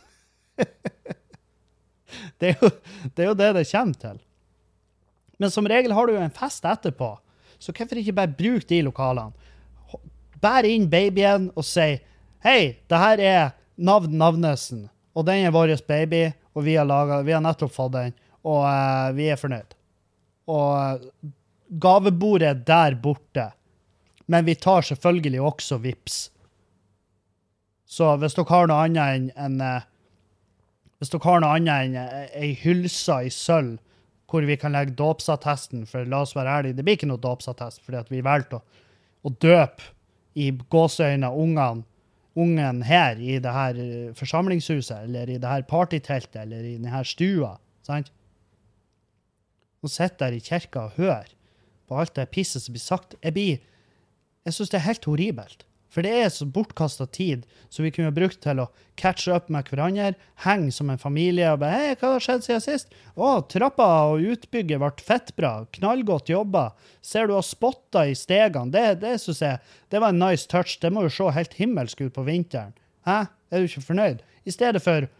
det, er jo, det er jo det det kommer til. Men som regel har du jo en fest etterpå, så hvorfor ikke bare bruke de lokalene? Bær inn babyen og si, hei, det her er navn Navnesen, og den er vår baby, og vi har, laget, vi har nettopp fått den, og uh, vi er fornøyd. Og uh, gavebordet er der borte, men vi tar selvfølgelig også vips. Så hvis dere har noe annet enn en, uh, hvis dere har noe annet enn uh, en hylsa i sølv, hvor vi kan legge dåpsattesten, for la oss være ærlige, det blir ikke noe dåpsattest, fordi at vi valgte å, å døpe i gåseøyne ungene, ungen her i det her forsamlingshuset, eller i det her partyteltet, eller i denne stua, sant? Og sitte der i kirka og høre på alt det pisset som blir sagt. Jeg blir, jeg synes det er helt horribelt. For det er så bortkastet tid, så vi kunne brukt til å catche up med hverandre, henge som en familie, og bare, hei, hva har skjedd siden sist? Å, trappa og utbygget ble fettbra, knallgodt jobba. Ser du å spotta i stegene? Det, det synes jeg, det var en nice touch. Det må jo se helt himmelsk ut på vinteren. Hæ? Er du ikke fornøyd? I stedet for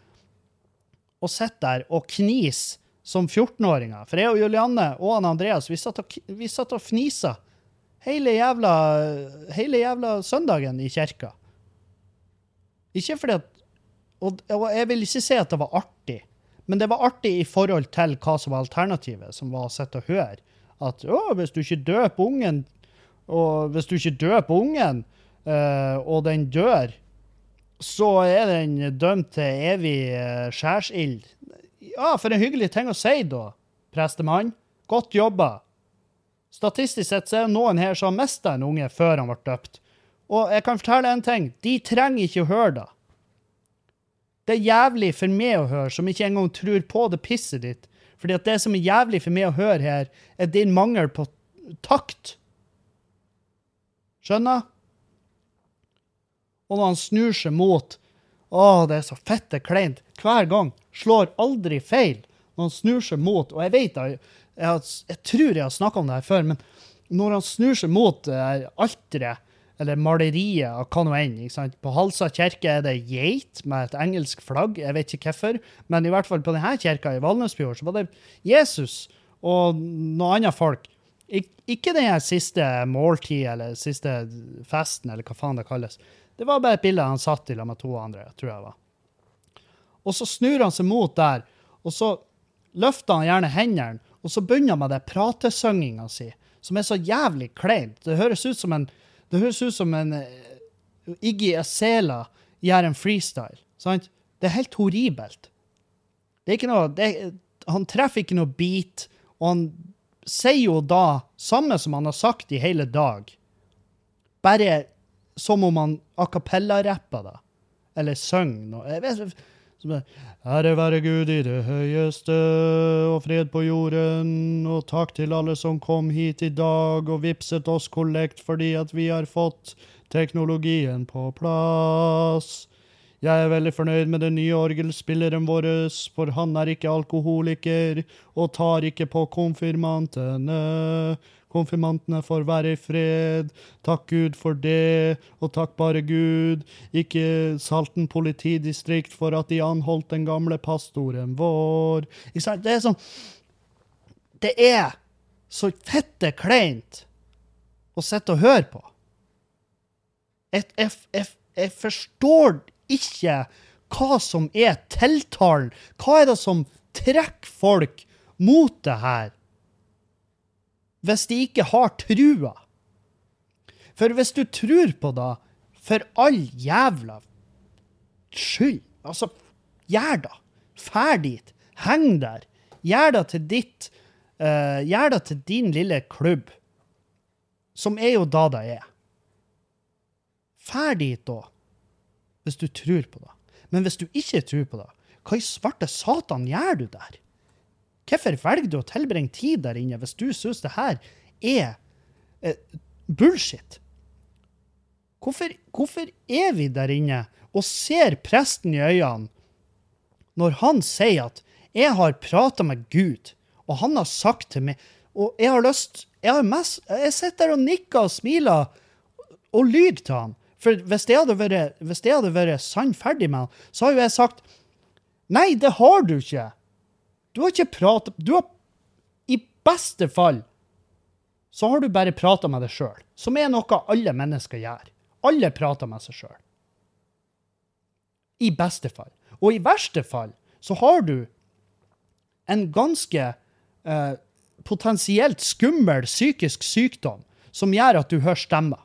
å sitte der og knise som fjortenåringer. For jeg og Julianne og han Andreas, vi satt og, vi satt og fnisa. Hele jævla, hele jævla søndagen i kirka. Ikke fordi at, og, og jeg vil ikke si at det var artig, men det var artig i forhold til hva som var alternativet, som var å sitte og høre. At, å, hvis du ikke døper ungen, og hvis du ikke døper ungen, uh, og den dør, så er den dømt til evig uh, skjærsild. Ja, for en hyggelig ting å si da, prestemann. Godt jobba. Statistisk sett så er det noen her som har mistet en unge før han ble døpt. Og jeg kan fortelle en ting. De trenger ikke å høre det. Det er jævlig for meg å høre, som ikke engang tror på det pisset ditt. Fordi at det som er jævlig for meg å høre her, er din mangel på takt. Skjønner? Og når han snur seg mot, å, det er så fette kleint. Hver gang slår aldri feil. Når han snur seg mot, og jeg vet det, Jeg, har, jeg tror jeg har snakket om det her før, men når han snur seg mot uh, alteret, eller maleriet av hva noe enn, ikke sant? På Halsa kirke er det geit med et engelsk flagg, jeg vet ikke hvorfor, men i hvert fall på denne kirka i Valnesfjord, så var det Jesus og noen andre folk. Ik ikke den siste måltid, eller siste festen, eller hva faen det kalles. Det var bare et bilde han satt i la med to andre, tror jeg var. Og så snur han seg mot der, og så løfter han gjerne hendene, og så begynner han med det pratesønginga si, som er så jævlig kleint. Det høres ut som en, det høres ut som en uh, Iggy Azalea gjør en freestyle, sant? Det er helt horribelt. Det er ikke noe, det, han treffer ikke noe beat, og han sier jo da samme som han har sagt i hele dag. Bare som om han a cappella-rapper da, eller søng noe. Jeg vet, Ære være Gud i det høyeste, og fred på jorden, og takk til alle som kom hit i dag og vipset oss kollekt fordi at vi har fått teknologien på plass. Jeg er veldig fornøyd med den nye orgelspilleren vår, for han er ikke alkoholiker og tar ikke på konfirmantene. konfirmantene får være i fred, takk Gud for det, og takk bare Gud, ikke Salten politidistrikt for at de anholdt den gamle pastoren vår. Ikke sant? Det er sånn, det er så fette kleint å sitte og høre på. Jeg, jeg, jeg, jeg forstår ikke hva som er tiltalen. Hva er det som trekker folk mot det her? Hvis de ikke har trua. For hvis du tror på det, for all jævla skyld, altså, gjør det. Fær dit. Heng der. Gjør det til ditt, uh, gjør det til din lille klubb, som er jo da det er. Fær dit da, hvis du tror på det. Men hvis du ikke tror på det, hva i svarte satan gjør du der? Hvorfor velger du å tilbringe tid der inne hvis du synes det her er eh, bullshit? Hvorfor, hvorfor er vi der inne og ser presten i øynene når han sier at jeg har pratet med Gud, og han har sagt til meg, og jeg har lyst, jeg har mest, jeg sitter der og nikker og smiler og lyder til han. For hvis det hadde vært, hvis det hadde vært sannferdig med han, så har jo jeg sagt, nei, det har du ikke. Du har ikke pratet, du har, i beste fall, så har du bare pratet med deg selv, som er noe alle mennesker gjør. Alle prater med seg selv. I beste fall. Og i verste fall, så har du en ganske eh, potensielt skummel psykisk sykdom, som gjør at du hører stemmer.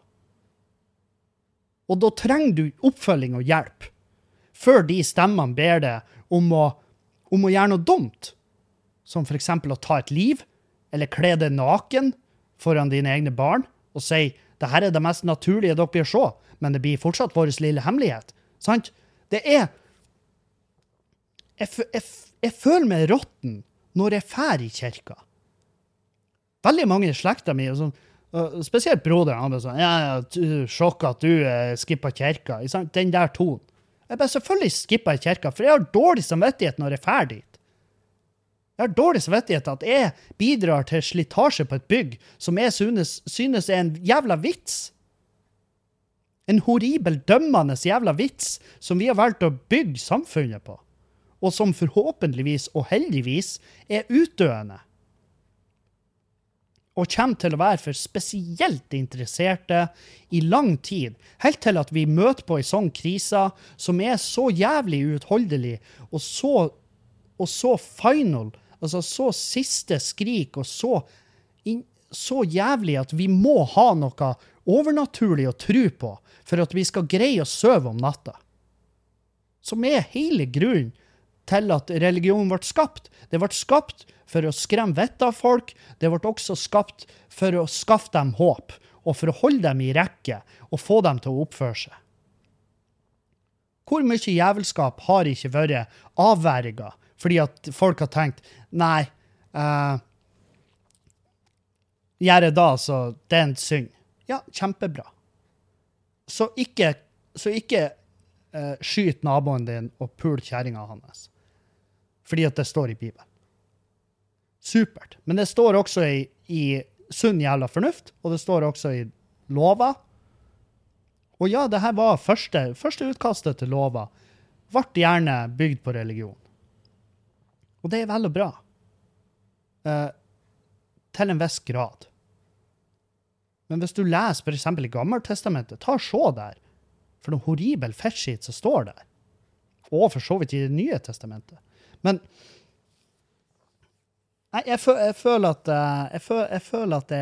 Og da trenger du oppfølging og hjelp, før de stemmene ber deg om å, om å gjøre noe dumt, som for eksempel å ta et liv, eller kle deg naken foran dine egne barn, og si, det her er det mest naturlige dere blir se, men det blir fortsatt vår lille hemmelighet. Sant? Det er, jeg, jeg, jeg føler meg rotten når jeg fer i kirka. Veldig mange i slekta mi, og sånn, Uh, spesielt broderen, han ble sånn, ja, ja, sjokk at du uh, skippet kirka. Den der tonen. Jeg bare selvfølgelig skippet kirka, for jeg har dårlig samvittighet når jeg er ferdig. Jeg har dårlig samvittighet at jeg bidrar til slitasje på et bygg som jeg synes, synes er en jævla vits. En horribel, dømmende jævla vits som vi har valgt å bygge samfunnet på, og som forhåpentligvis og heldigvis er utdøende. Og kommer til å være for spesielt interesserte i lang tid, helt til at vi møter på en sånn krise som er så jævlig uutholdelig, og så, og så final, altså så siste skrik, og så, in, så jævlig at vi må ha noe overnaturlig å tro på, for at vi skal greie å sove om natta. Som er hele grunnen til at religionen ble skapt. Det ble skapt for å skremme vett av folk. Det ble også skapt for å skaffe dem håp, og for å holde dem i rekke, og få dem til å oppføre seg. Hvor mye jævelskap har ikke vært avverget, fordi at folk har tenkt, nei, uh, gjør det da, så det er en synd. Ja, kjempebra. Så ikke, så ikke uh, skyt naboen din og pul kjæringa hans. Fordi at det står i Bibelen. Supert. Men det står også i, i sunn jævla fornuft, og det står også i lova. Og ja, det her var første, første utkastet til lova. Vart gjerne bygd på religion. Og det er veldig bra. Uh, til en viss grad. Men hvis du leser for eksempel i Gammeltestamentet, ta og se der. For noen horribel fetshit som står der. Og for så vidt i det nye testamentet. Men nei, jeg, føl, jeg føler at jeg, føl, jeg føler at det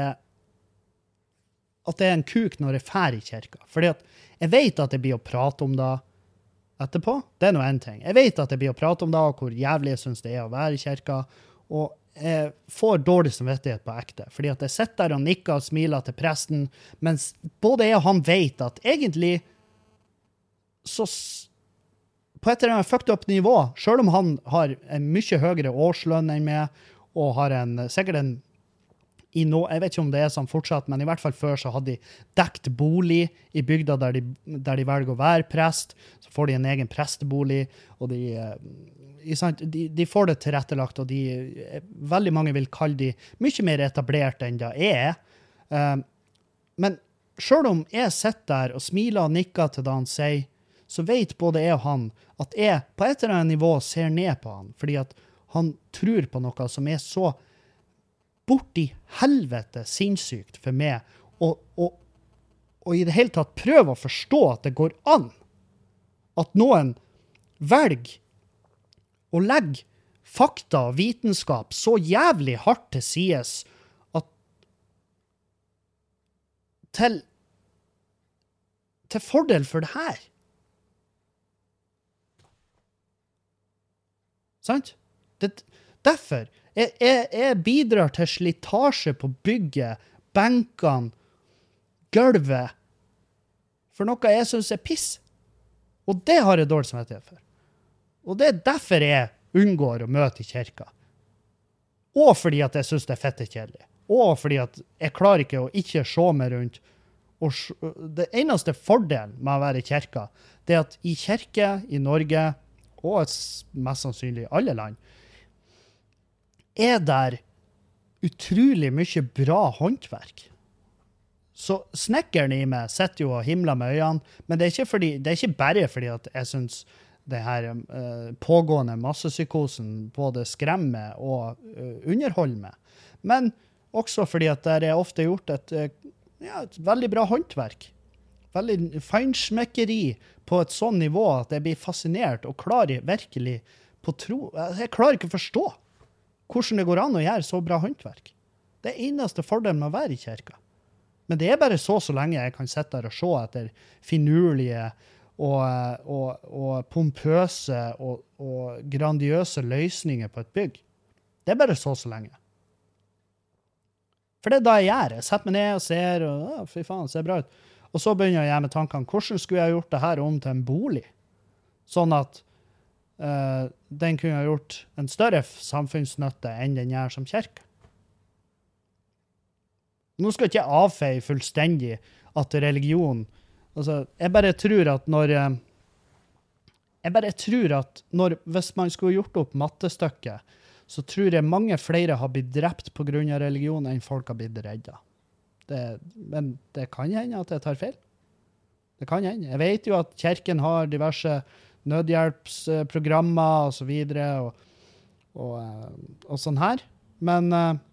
at det er en kuk når jeg fer i kirka. Fordi at jeg vet at jeg blir å prate om det etterpå. Det er noe en ting. Jeg vet at jeg blir å prate om det, og hvor jævlig jeg synes det er å være i kirka. Og jeg får dårlig samvittighet på ekte. Fordi at jeg sitter der og nikker og smiler til presten, mens både jeg og han vet at egentlig så på et eller annet fucked up nivå, selv om han har en mye høyere årslønn enn meg, og har en, sikkert en, i no, jeg vet ikke om det er sånn fortsatt, men i hvert fall før så hadde de dekt bolig i bygda der de, der de velger å være prest, så får de en egen prestebolig, og de, de, de får det tilrettelagt, og de, veldig mange vil kalle de mye mer etablert enn det er, Uh, men selv om jeg sitter der og smiler og nikker til det han sier, så vet både jeg og han at jeg på et eller annet nivå ser ned på han, fordi at han tror på noe som er så borti helvete sinnssykt for meg, og, og, og i det hele tatt prøve å forstå at det går an at noen velger å legge fakta og vitenskap så jævlig hardt til sides at til, til fordel for det her. Sant? Det, derfor, jeg, jeg, jeg bidrar til slitasje på bygget, benkene, gulvet, for noe jeg synes er piss. Og det har jeg dårlig samvittighet for. Og det er derfor jeg unngår å møte i kirka. Og fordi at jeg synes det er fette kjedelig. Og fordi at jeg klarer ikke å ikke se meg rundt. Og det eneste fordelen med å være i kirka, det er at i kirke i Norge, og mest sannsynlig i alle land, er der utrolig mye bra håndverk. Så snekkeren i meg sitter jo og himler med øynene, men det er ikke, fordi, det er ikke bare fordi at jeg synes det her uh, pågående massepsykosen både skremmer og uh, underholder meg. Men også fordi at det er ofte gjort et, uh, ja, et veldig bra håndverk. Veldig feinsmekkeri på et sånn nivå at jeg blir fascinert og klarer virkelig på tro. Jeg klarer ikke å forstå hvordan det går an å gjøre så bra håndverk. Det er eneste fordelen med å være i kirka. Men det er bare så så lenge jeg kan sitte der og se etter finurlige og, og, og pompøse og, og grandiøse løsninger på et bygg. Det er bare så så lenge. For det er da jeg gjør. Jeg setter meg ned og ser, og å, fy faen, det ser bra ut. Og så begynner jeg med tankene, hvordan skulle jeg gjort det her om til en bolig? Sånn at uh, den kunne ha gjort en større samfunnsnytte enn den gjør som kirke. Nå skal ikke jeg avfeie fullstendig at religion, altså, jeg bare tror at når, jeg bare tror at når, hvis man skulle gjort opp mattestykket, så tror jeg mange flere har blitt drept på grunn av religion enn folk har blitt redda. Det, men det kan hende at jeg tar feil. Det kan hende. Jeg vet jo at kirken har diverse nødhjelpsprogrammer og så videre, og, og, og sånn her. Men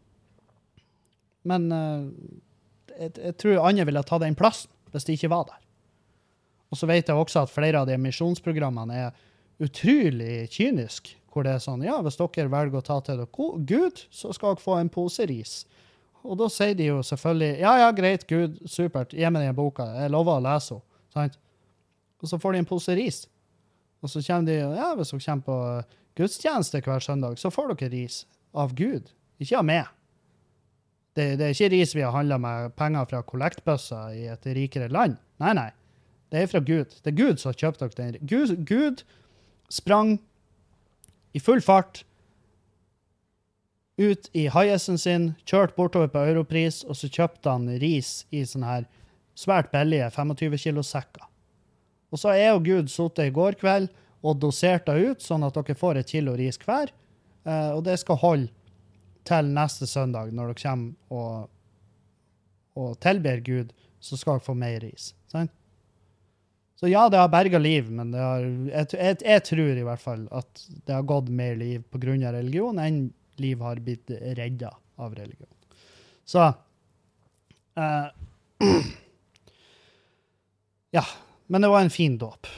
Men uh, jeg, jeg tror andre ville ta den plassen hvis de ikke var der. Og så vet jeg også at flere av de misjonsprogrammene er utrolig kynisk, hvor det er sånn, ja, hvis dere velger å ta til dere Gud, så skal dere få en pose ris. Og da sier de jo selvfølgelig, ja, ja, greit, Gud, supert, gi meg den boka, jeg lover å lese henne, sant? Og så får de en pose ris. Og så kommer de, ja, hvis dere kommer på gudstjeneste hver søndag, så får dere ris av Gud, ikke av meg. Det, det er ikke ris vi har handlet med penger fra kollektbøsser i et rikere land. Nei, nei. Det er fra Gud. Det er Gud som har kjøpt dere den. Gud, Gud sprang i full fart ut i highesen sin, kjørt bortover på Europris, og så kjøpte han ris i sånne her svært billige tjuefem kilo sekker. Og så er jo Gud suttet i går kveld og dosert det ut, sånn at dere får et kilo ris hver, og det skal holde til neste søndag, når dere kommer og, og tilber Gud, så skal dere få mer ris. Sant? Så ja, det har berget liv, men det har, jeg, jeg, jeg tror i hvert fall at det har gått mer liv på grunn av religion enn liv har blitt reddet av religion. Så, uh, ja, men det var en fin dåp.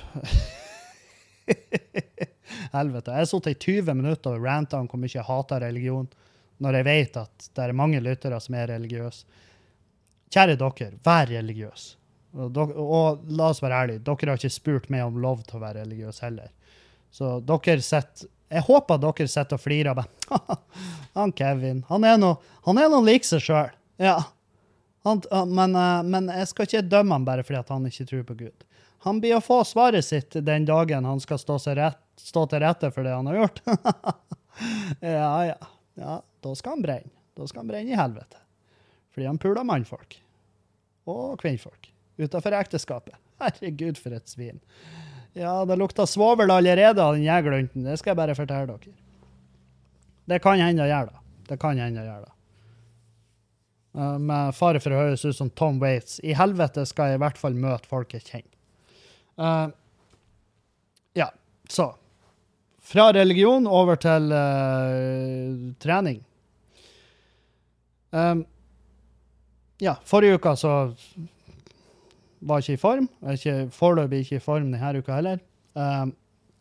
Helvete, jeg har suttet i tyve minutter og rantet om hvor mye jeg hater religion, når jeg vet at det er mange lyttere som er religiøse. Kjære dere, vær religiøs. Og, dere, og la oss være ærlige, dere har ikke spurt meg om lov til å være religiøs heller. Så dere sett, jeg håper dere setter og flirer bare. Han Kevin, han er noe, han er noe lik seg selv. Ja. Han, men, men jeg skal ikke dømme han bare fordi at han ikke tror på Gud. Han blir å få svaret sitt den dagen han skal stå, rett, stå til rette for det han har gjort. Ja, ja. Ja, da skal han brenne. Da skal han brenne i helvete. Fordi han puler mannfolk. Og kvinnfolk. Utenfor ekteskapet. Herregud, for et svin. Ja, det lukter svovel allerede av den jæglunten. Det skal jeg bare fortelle dere. Det kan hende å gjøre da. Det kan hende å gjøre da. Uh, med fare for å høres ut som Tom Waits. I helvete skal jeg i hvert fall møte folk jeg kjenner. Uh, ja, så. Fra religion over til uh, trening. Um, ja, forrige uka så var jeg ikke i form. Jeg er ikke, foreløpig ikke i form denne uka heller. Um,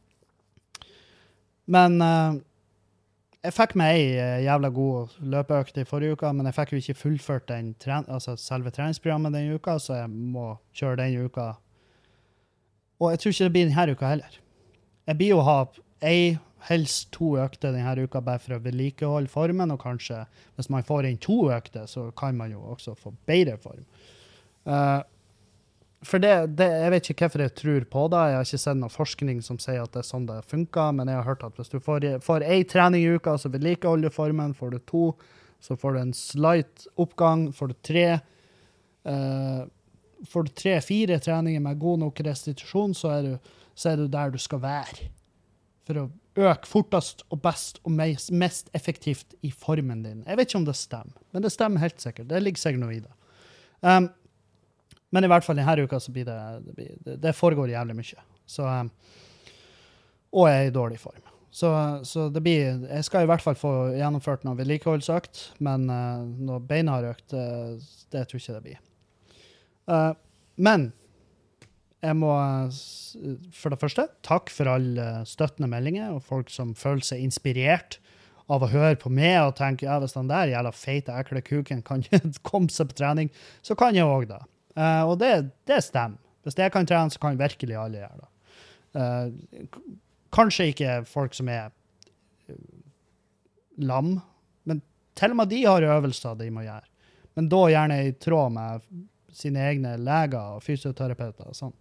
men uh, jeg fikk meg en jævla god løpeøkt i forrige uka, men jeg fikk jo ikke fullført den tren altså selve treningsprogrammet denne uka, så jeg må kjøre denne uka. Og jeg tror ikke det blir denne uka heller. Jeg blir jo ha ei, helst to økter denne uka, bare for å vedlikeholde formen, og kanskje hvis man får inn to økter, så kan man jo også få bedre form. Uh, For det, det, jeg vet ikke hvorfor jeg tror på det. Jeg har ikke sett noen forskning som sier at det er sånn det funker, men jeg har hørt at hvis du får, får en trening i uka, så vedlikeholder du formen. Får du to, så får du en slight oppgang. Får du tre, uh, får du tre, fire treninger med god nok restitusjon, så er, du, så er du der du skal være. For å øke fortest og best og mest, mest effektivt i formen din. Jeg vet ikke om det stemmer, men det stemmer helt sikkert. Det ligger sikkert noe i det. Um, Men i hvert fall denne uka så blir det, det, blir, det, det foregår jævlig mye. Så, um, og jeg er i dårlig form. Så, så det blir, jeg skal i hvert fall få gjennomført noen vedlikeholdsøkt, men uh, noe beinhardøkt, uh, det tror jeg ikke det blir. Uh, men jeg må, for det første, takk for alle støttende meldinger, og folk som føler seg inspirert av å høre på meg og tenke, ja, hvis den der jævla feite, ekle kuken kan komme seg på trening, så kan jeg også da. Uh, og det, det stemmer. Hvis jeg kan trene, så kan virkelig alle gjøre det. Uh, kanskje ikke folk som er uh, lam, men til og med de har øvelser de må gjøre. Men da gjerne i tråd med sine egne leger og fysioterapeuter og sånn.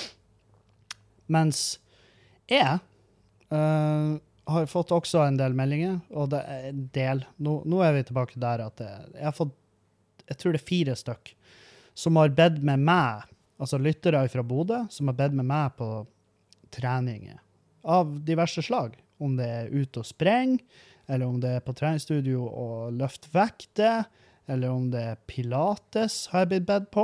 Mens jeg uh, har fått også en del meldinger, og det er en del. Nå, nå er vi tilbake der at det, jeg har fått, jeg tror det er fire stykk, som har bedt med meg, altså lyttere fra Bodø, som har bedt med meg på treninger av diverse slag. Om det er ute og spreng, eller om det er på treningsstudio og løft vekter, eller om det er pilates har jeg blitt bedt på.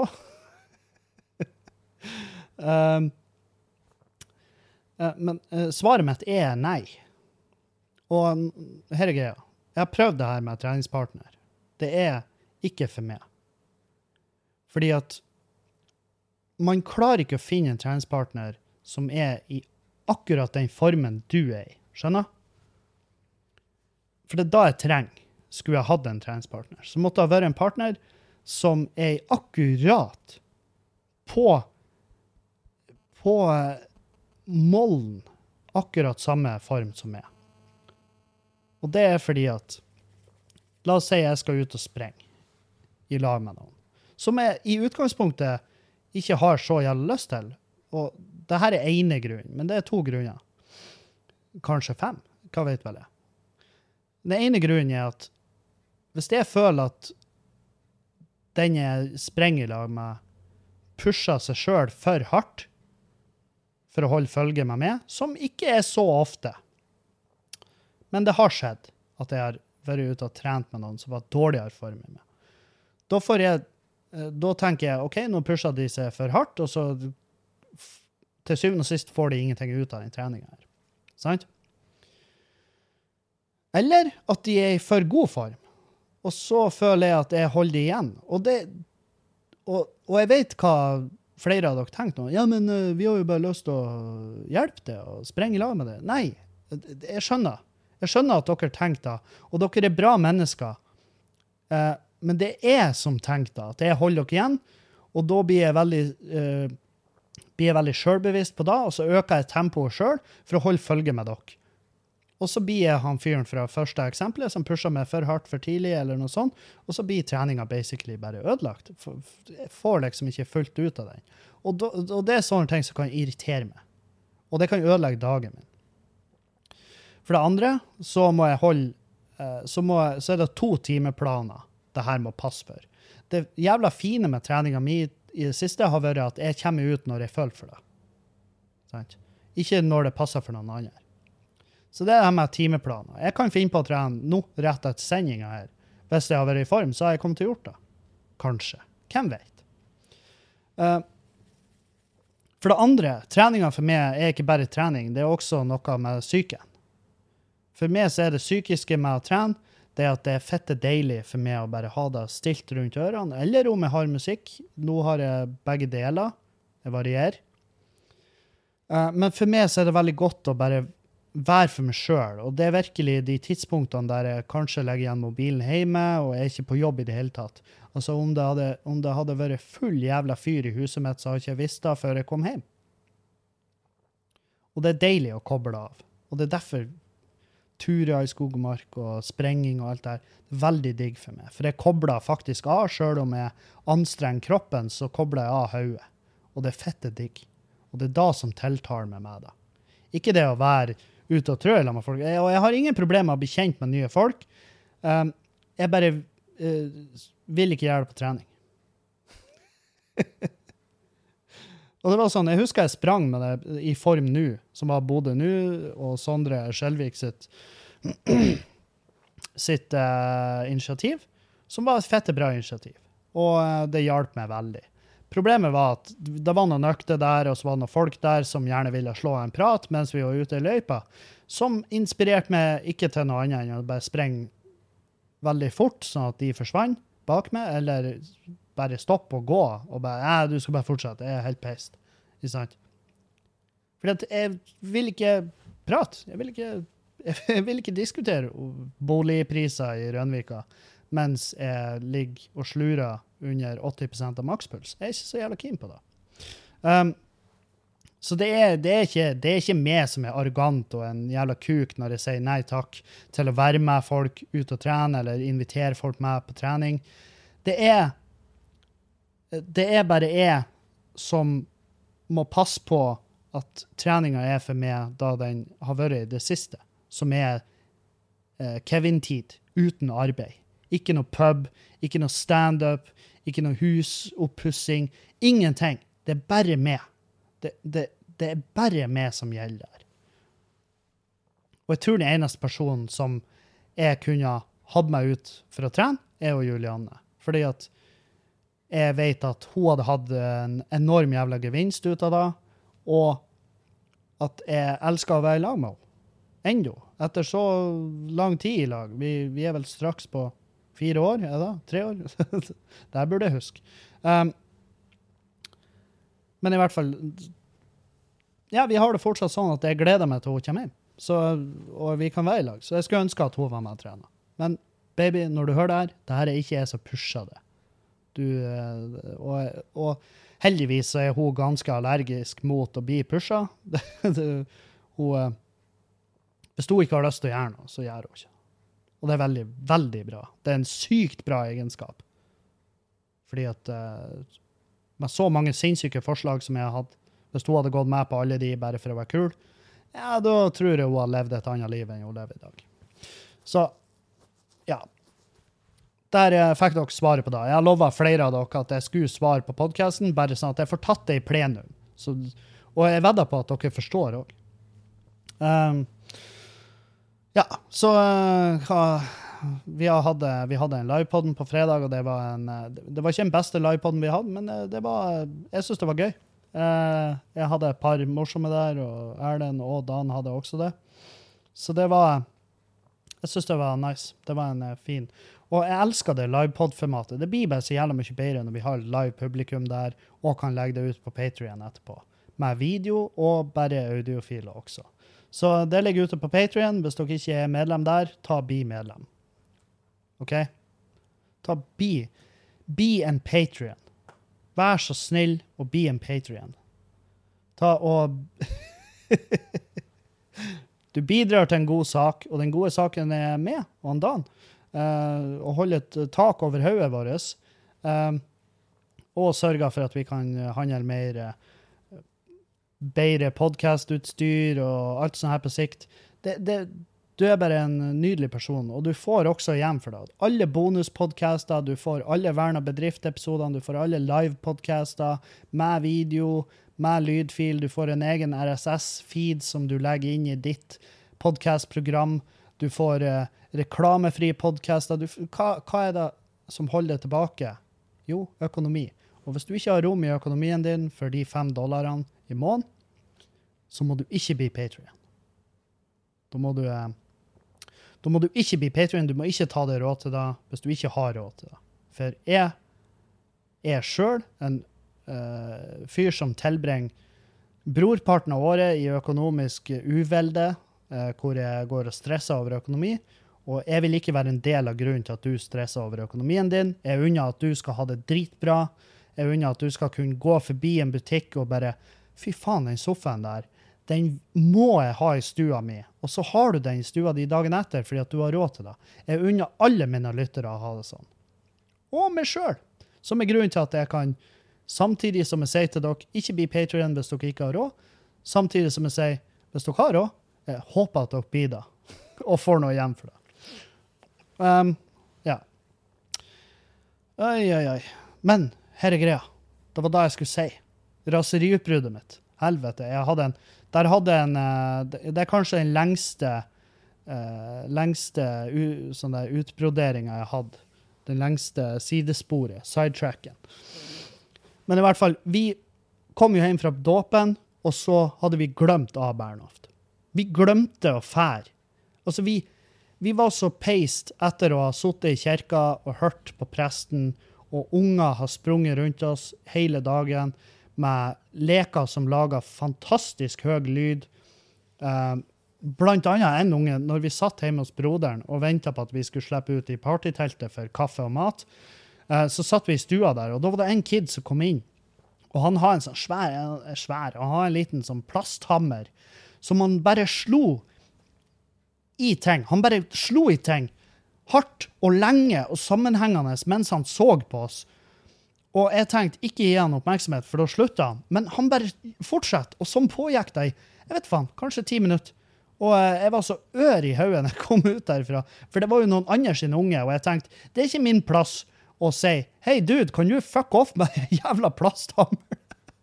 um, uh, men uh, svaret mitt er nei. Og her er greia. Jeg har prøvd det her med treningspartner. Det er ikke for meg. Fordi at man klarer ikke å finne en treningspartner som er i akkurat den formen du er i. Skjønner? For det er da jeg trenger, skulle jeg hatt en treningspartner. Så måtte det være en partner som er i akkurat på, på mollen, akkurat samme form som jeg. Og det er fordi at, la oss si jeg skal ut og sprenge i lag med noen, som jeg i utgangspunktet ikke har så jævlig lyst til. Og det her er ene grunn, men det er to grunner. Kanskje fem, hva vet vel jeg? Den ene grunnen er at hvis jeg føler at den jeg sprenger i lag med pusher seg selv for hardt for å holde følge med meg, som ikke er så ofte. Men det har skjedd at jeg har vært ute og trent med noen som var dårligere form med meg. Da får jeg Da tenker jeg, ok, nå pusher de seg for hardt, og så til syvende og sist får de ingenting ut av den treningen her. Sant? Eller at de er i for god form, og så føler jeg at jeg holder de igjen. Og, det, og, og jeg vet hva flere av dere tenker nå. Ja, men uh, vi har jo bare lyst til å hjelpe det, og sprenge i lag med det. Nei, jeg skjønner. Jeg skjønner at dere tenker det, og dere er bra mennesker. Eh, uh, Men det er som tenkt da, at jeg holder dere igjen, og da blir jeg veldig, uh, blir jeg veldig selvbevisst på det, og så øker jeg tempoet selv for å holde følge med dere. Og så blir jeg han fyren fra første eksempelet som pusher meg for hardt for tidlig, eller noe sånt, og så blir treningen basically bare ødelagt. Jeg får liksom ikke fullt ut av den. Og, do, og det er sånne ting som kan irritere meg. Og det kan ødelegge dagen min. For det andre, så må jeg holde, uh, så, må jeg, så er det to timeplaner det her må passe for. Det jævla fine med treningen min i det siste har vært at jeg kommer ut når jeg føler for det. Sant? Ikke når det passer for noen andre. Så det er det med timeplaner. Jeg kan finne på å trene nå, rett etter sendingen her. Hvis jeg har vært i form, så har jeg kommet til å gjort det. kanskje. Hvem vet? Uh, for det andre, treninga for meg er ikke bare trening, det er også noe med psyken. For meg så er det psykiske med å trene, det er at det er fette deilig for meg å bare ha det stilt rundt ørene, eller om jeg har musikk. Nå har jeg begge deler. Jeg varierer. Uh, men for meg så er det veldig godt å bare være for meg selv, og det er virkelig de tidspunktene der jeg kanskje legger igjen mobilen hjemme, og jeg er ikke på jobb i det hele tatt. Altså om det hadde, om det hadde vært full jævla fyr i huset mitt, så har jeg ikke visst det før jeg kom hjem. Og det er deilig å koble av. Og det er derfor turer i skog og mark og sprenging og alt det her, det er veldig digg for meg. For jeg kobler faktisk av, selv om jeg anstrenger kroppen, så kobler jeg av hodet. Og det er fette digg. Og det er da som tiltaler meg med det. Ikke det å være ute og trø med folk. Jeg, og jeg har ingen problemer med å bli kjent med nye folk. Um, jeg bare uh, vil ikke gjøre det på trening. Og det var sånn, jeg husker jeg sprang med det i Form Nu, som var Bodø Nu, og Sondre Skjelvik sitt, sitt uh, initiativ, som var et fette bra initiativ. Og uh, det hjalp meg veldig. Problemet var at det var noen økter der, og så var det noen folk der som gjerne ville slå en prat mens vi var ute i løypa, som inspirerte meg ikke til noe annet enn å bare sprenge veldig fort, sånn at de forsvant bak meg, eller bare stoppe og gå, og bare, nei, du skal bare fortsette, jeg er helt peist. Ikke sant? Fordi jeg vil ikke prate, jeg vil ikke, jeg vil ikke diskutere boligpriser i Rønvika, mens jeg ligger og slurer under åtti prosent av makspuls. Jeg er ikke så jævla keen på det. Um, så det er, det, er ikke, det er ikke meg som er arrogant og en jævla kuk når jeg sier nei takk til å være med folk ut og trene, eller invitere folk med på trening. Det er, det er bare jeg som må passe på at treninga er for meg da den har vært i det siste, som er eh, Kevin-tid uten arbeid. Ikke noe pub, ikke noe stand-up, ikke noe husoppussing, ingenting. Det er bare meg. Det, det, det er bare meg som gjelder der. Og jeg tror den eneste personen som jeg kunne hatt meg ut for å trene, er jo Julianne. Fordi at jeg vet at hun hadde hatt en enorm jævla gevinst ut av det, og at jeg elsker å være i lag med henne. Enda. Etter så lang tid i lag. Vi, vi er vel straks på fire år, er det? Tre år? Det burde jeg huske. Um, men i hvert fall, ja, vi har det fortsatt sånn at jeg gleder meg til hun kommer hjem. Så, og vi kan være i lag. Så jeg skulle ønske at hun var med og trene. Men baby, når du hører det her, det her er ikke jeg som pusher det. Du, og, og heldigvis så er hun ganske allergisk mot å bli pushet. Hun, hvis hun ikke har lyst til å gjøre noe, så gjør hun ikke. Og det er veldig, veldig bra. Det er en sykt bra egenskap. Fordi at uh, med så mange sinnssyke forslag som jeg har hatt, hvis hun hadde gått med på alle de bare for å være kul, ja, da tror jeg hun har levd et annet liv enn hun lever i dag. Så, ja. Der fikk dere svaret på det. Jeg har lovet flere av dere at jeg skulle svare på podcasten, bare sånn at jeg får tatt det i plenum. Så, og jeg vedder på at dere forstår også. Um, ja, så uh, vi, hadde, vi hadde en livepodden på fredag, og det var, en, det var ikke den beste livepodden vi hadde, men det var, jeg synes det var gøy. Uh, jeg hadde et par morsomme der, og Erlend og Dan hadde også det. Så det var, jeg synes det var nice. Det var en uh, fin. Og jeg elsker det livepod-formatet. Det blir bare så jævla mye bedre når vi har live publikum der, og kan legge det ut på Patreon etterpå. Med video og bare audiofiler også. Så det ligger ute på Patreon. Hvis dere ikke er medlem der, ta bli medlem. Ok? Ta bli. Be en Patreon. Vær så snill og be en Patreon. Ta og... Du bidrar til en god sak, og den gode saken er med, og han Dan. Uh, og holde et tak over hodet vårt, uh, og sørge for at vi kan handle mer uh, bedre podcastutstyr og alt sånt her på sikt. Det, det, du er bare en nydelig person, og du får også igjen for det. Alle bonuspodcaster, du får alle Verna bedrift-episodene, du får alle live-podcaster med video, med lydfil, du får en egen R S S-feed som du legger inn i ditt podcastprogram, du får uh, reklamefrie podcaster. Du, hva, hva er det som holder det tilbake? Jo, økonomi. Og hvis du ikke har rom i økonomien din for de fem dollarene i måneden, så må du ikke bli Patreon. Da må du, eh, da må du ikke bli Patreon, du må ikke ta det råd til det hvis du ikke har råd til det. For jeg er selv en uh, fyr som tilbringer brorparten av året i økonomisk uvelde, uh, hvor jeg går og stresser over økonomi, og jeg vil ikke være en del av grunnen til at du stresser over økonomien din. Jeg unner at du skal ha det dritbra. Jeg unner at du skal kunne gå forbi en butikk og bare, fy faen, den sofaen der, den må jeg ha i stua mi. Og så har du den i stua di dagen etter, fordi at du har råd til det. Jeg unner alle mine lyttere å ha det sånn. Og meg selv, som er grunnen til at jeg kan, samtidig som jeg sier til dere, ikke bli Patreon hvis dere ikke har råd, samtidig som jeg sier, hvis dere har råd, jeg håper at dere blir det, og får noe igjen for det. Um, ja. Oi, oi, oi. Men, her er greia. Det var det jeg skulle si. Raseriutbruddet mitt. Helvete, jeg hadde en, der hadde en, uh, det er kanskje den lengste, uh, lengste u, sånn der utbroderingen jeg hadde. Den lengste sidesporet, sidetracken. Men i hvert fall, vi kom jo hjem fra dåpen, og så hadde vi glemt av Bernhoft. Vi glemte å fære. Altså, vi, vi var så peist etter å ha suttet i kirka og hørt på presten, og unger har sprunget rundt oss hele dagen med leker som lager fantastisk høy lyd. Uh, blant annet en unge, når vi satt hjemme hos broderen og ventet på at vi skulle slippe ut i partyteltet for kaffe og mat, uh, så satt vi i stua der, og da var det en kid som kom inn. Og han har en sånn svær, svær, og han har en liten sånn plasthammer, som han bare slo i ting. Han bare slo i ting hardt og lenge og sammenhengende mens han så på oss. Og jeg tenkte, ikke gi han oppmerksomhet, for da sluttet han. Men han bare fortsatte, og sånn pågikk det i, jeg vet faen, kanskje ti minutter. Og jeg var så ør i hodet når jeg kom ut derfra, for det var jo noen andre sin unge, og jeg tenkte, det er ikke min plass å si, hei dude, kan du fuck off med en jævla plasthammer?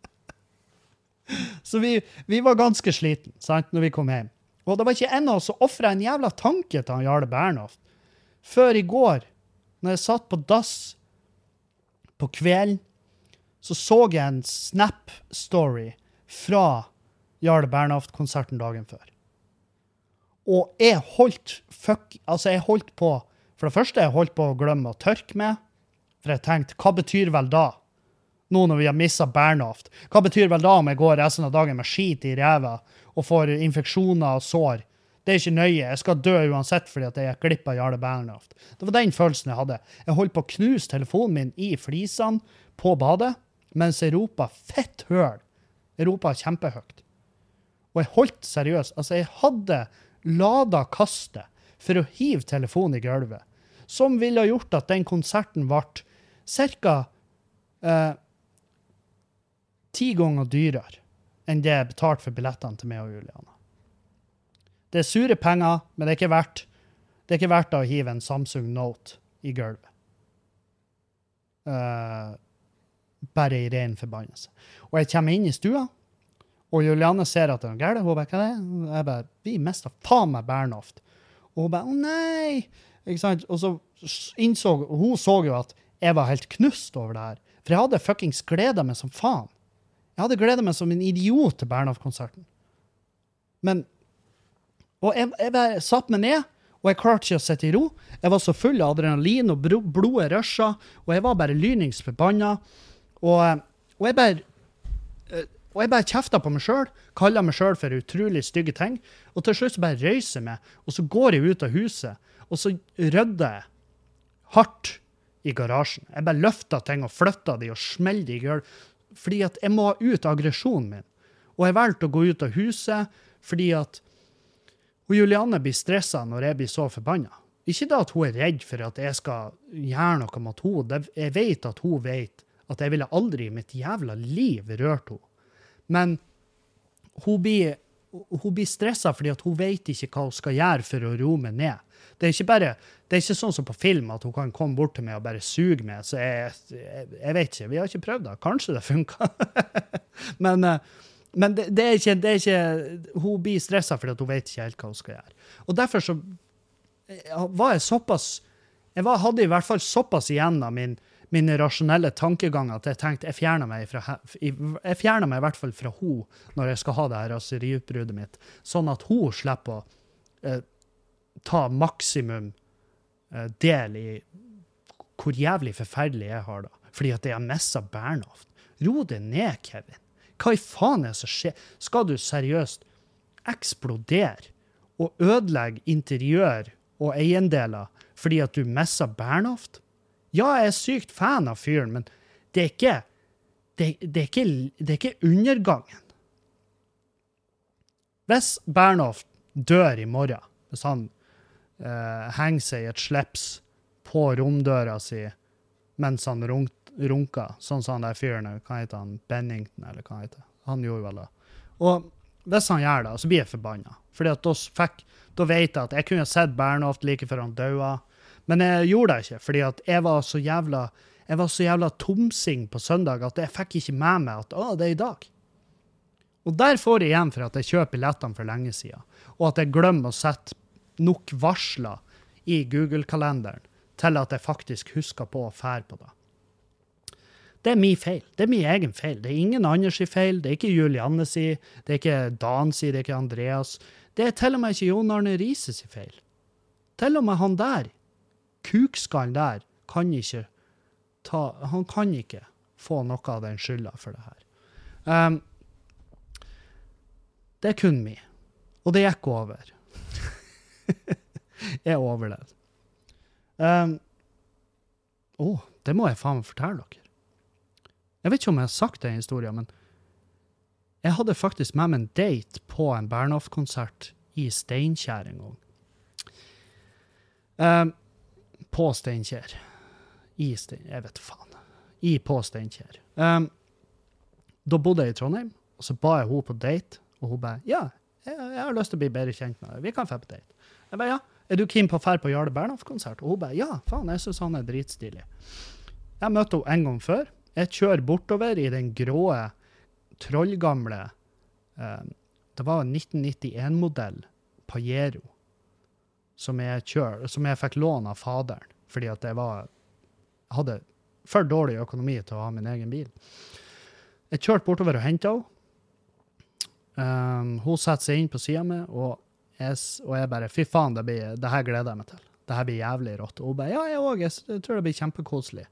Så vi, vi var ganske sliten, sant, når vi kom hjem. Og det var ikke en av oss som offret en jævla tanke til han Jarle Bernhoft. Før i går, når jeg satt på dass på kvelden, så så jeg en Snap-story fra Jarle Bernhoft-konserten dagen før. Og jeg holdt, fuck, altså jeg holdt på, for det første jeg holdt på å glemme å tørke med, for jeg tenkte, hva betyr vel da? Nå når vi har misset Bernhoft. Hva betyr vel da om jeg går resten av dagen med skit i ræva og får infeksjoner og sår? Det er ikke nøye. Jeg skal dø uansett fordi at jeg er glipp av Jarle Bernhoft. Det var den følelsen jeg hadde. Jeg holdt på å knuse telefonen min i flisene på badet, mens jeg ropet fett høl. Jeg ropet kjempehøyt. Og jeg holdt seriøst. Altså, jeg hadde lada kastet for å hive telefonen i gulvet, som ville ha gjort at den konserten ble cirka eh, ti ganger dyrere enn det jeg betalte for billettene til meg og Juliana. Det er sure penger, men det er ikke verdt, det er ikke verdt å hive en Samsung Note i gulvet. Uh, bare i ren forbannelse. Og jeg kommer inn i stua, og Juliane ser at det er gærlig. Hun bare, hva er det? Jeg bare, vi mistet faen meg Bernhoft. Og hun bare, å nei! Ikke sant? Og så innså, og hun så jo at jeg var helt knust over det her. For jeg hadde fuckings gledet meg som faen. Jeg hadde gledet meg som en idiot til Bernhoft-konserten. Men Og jeg, jeg bare satt meg ned, og jeg klarte ikke å sitte i ro. Jeg var så full av adrenalin, og blodet røsja, og jeg var bare lyningsforbanna. Og, og jeg bare, og jeg bare kjeftet på meg selv, kallet meg selv for utrolig stygge ting, og til slutt så bare røyser jeg meg, og så går jeg ut av huset, og så rødder jeg hardt i garasjen. Jeg bare løftet ting og flyttet de og smelte de i gulv, fordi at jeg må ha ut aggresjonen min. Og jeg valgte å gå ut av huset, fordi at og Juliane blir stresset når jeg blir så forbannet. Ikke da at hun er redd for at jeg skal gjøre noe mot henne. Jeg vet at hun vet at jeg ville aldri i mitt jævla liv rørt henne. Men hun blir, hun blir stresset fordi at hun vet ikke hva hun skal gjøre for å roe meg ned. Det er ikke bare, det er ikke sånn som på film at hun kan komme bort til meg og bare suge meg. Så jeg, jeg, jeg vet ikke, vi har ikke prøvd det. Kanskje det funker. Men... Men det, det, er ikke, det er ikke, hun blir stresset fordi hun vet ikke helt hva hun skal gjøre. Og derfor så var jeg såpass, jeg var, hadde i hvert fall såpass igjen av min, mine rasjonelle tankeganger at jeg tenkte, jeg fjerner meg fra, jeg fjerner meg i hvert fall fra hun når jeg skal ha det her raseriutbruddet mitt, sånn at hun slipper å eh, ta maksimum eh, del i hvor jævlig forferdelig jeg har da, fordi at jeg har mistet Bernhoft. Ro det ned, Kevin. Hva i faen er det som skjer? Skal du seriøst eksplodere og ødelegge interiør og eiendeler fordi at du misser Bernhoft? Ja, jeg er sykt fan av fyren, men det er ikke, det, det er ikke, det er ikke undergangen. Hvis Bernhoft dør i morgen, hvis han eh, henger seg i et slips på romdøra si mens han runk, runker, sånn som han der fyren, hva heter han, Bennington, eller hva heter han? Han gjorde vel det. Og hvis han gjør det, så blir jeg forbannet. Fordi at da, fikk, da vet jeg at jeg kunne sett Bernhoft like før han døde. Men jeg gjorde det ikke, fordi at jeg var så jævla, jeg var så jævla tomsing på søndag at jeg fikk ikke med meg at å, det er i dag. Og der får jeg igjen for at jeg kjøper billettene for lenge siden, og at jeg glemmer å sette nok varsler i Google-kalenderen til at jeg faktisk husker på å fære på det. Det er min feil. Det er min egen feil. Det er ingen andres feil. Det er ikke Julianne si. Det er ikke Dan si. Det er ikke Andreas. Det er til og med ikke Jon Arne Rises feil. Til og med han der, kukskallen der, kan ikke ta, han kan ikke få noe av den skylda for det her. Um, det er kun min. Og det gikk over. Jeg overlevde. Um, oh, det må jeg faen fortelle dere. Jeg vet ikke om jeg har sagt den historien, men jeg hadde faktisk med meg en date på en Bernhoft-konsert i Steinkjer en gang. Um, på Steinkjer. I Steinkjer, jeg vet faen. I på Steinkjer. Um, da bodde jeg i Trondheim, og så ba jeg hun på date, og hun ba, ja, jeg, jeg har lyst til å bli bedre kjent med deg. Vi kan få på date. Jeg ba, ja, er du keen på å fære på Jarle Bernhoft-konsert? Og hun ba, ja, faen, jeg synes han er dritstilig. Jeg møtte henne en gang før. Jeg kjører bortover i den gråe, trollgamle, eh, det var en nitten nittien-modell Pajero, som jeg kjør, som jeg fikk lån av faderen, fordi at jeg var, hadde for dårlig økonomi til å ha min egen bil. Jeg kjørte bortover og hentet henne. Um, hun satte seg inn på siden med, og jeg, og jeg bare, fy faen, det, blir, det her gleder jeg meg til. Det her blir jævlig rått. Og hun bare, ja, jeg også, jeg tror det blir kjempekoselig.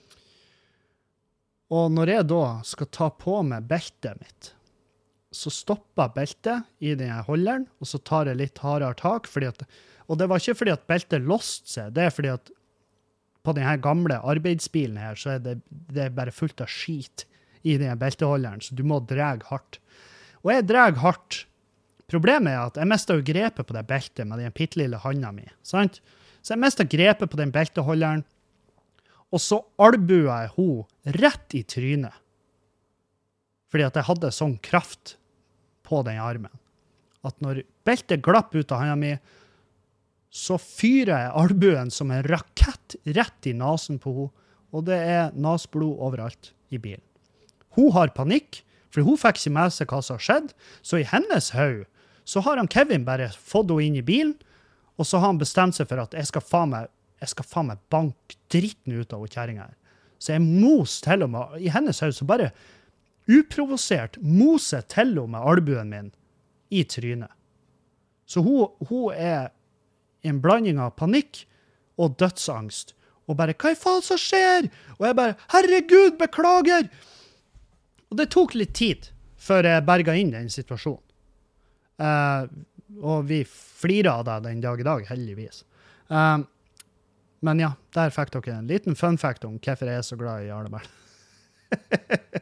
Og når jeg da skal ta på meg beltet mitt, så stopper beltet i denne holderen, og så tar jeg litt hardere tak, fordi at, og det var ikke fordi at beltet låste seg, det er fordi at på denne gamle arbeidsbilen her, så er det, det er bare fullt av skit i denne belteholderen, så du må drage hardt. Og jeg drager hardt. Problemet er at jeg mistet jo grepet på det beltet med den pittelille handa mi, sant? Så jeg mistet grepet på den belteholderen, og så albuet jeg hun rett i trynet. Fordi at jeg hadde sånn kraft på den armen. At når beltet glapp ut av handa mi, så fyrer jeg albuen som en rakett rett i nasen på henne, og det er nasblod overalt i bilen. Hun har panikk, for hun fikk ikke med seg hva som har skjedd, så i hennes høy, så har han Kevin bare fått henne inn i bilen, og så har han bestemt seg for at jeg skal faen meg jeg skal faen meg banke dritten ut av kjæringen her. Så jeg mos til og med, i hennes hus, så bare uprovosert mose til og med albuen min i trynet. Så hun, hun er en blanding av panikk og dødsangst. Og bare, hva i faen som skjer? Og jeg bare, herregud, beklager! Og det tok litt tid før jeg berget inn den situasjonen. Uh, og vi flirer av det den dag i dag, heldigvis. Um, Men ja, der fikk dere en liten fun fact om hvorfor jeg er så glad i Jarle Bernhoft.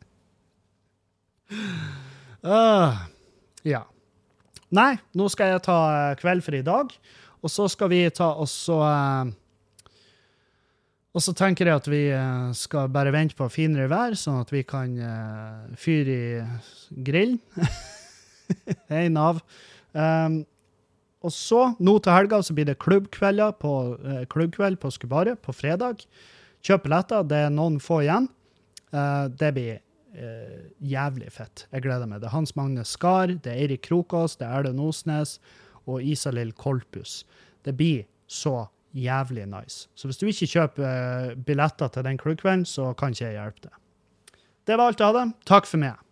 uh, ja. Nei, nå skal jeg ta kveld for i dag, og så skal vi ta også... Uh, og så tenker jeg at vi uh, skal bare vente på finere vær, sånn at vi kan uh, fyre i grillen. Hei, Nav. Um, Og så, nå til helga, så blir det klubbkvelder på, eh, klubbkveld på Skubare på fredag. Kjøp billetter, det er noen få igjen. Uh, det blir uh, jævlig fett. Jeg gleder meg. Det er Hans Magne Skar, det er Eirik Krokås, det er Erlend Osnes og Isalill Kolpus. Det blir så jævlig nice. Så hvis du ikke kjøper uh, billetter til den klubbkvelden, så kan ikke jeg hjelpe deg. Det var alt jeg hadde. Takk for meg.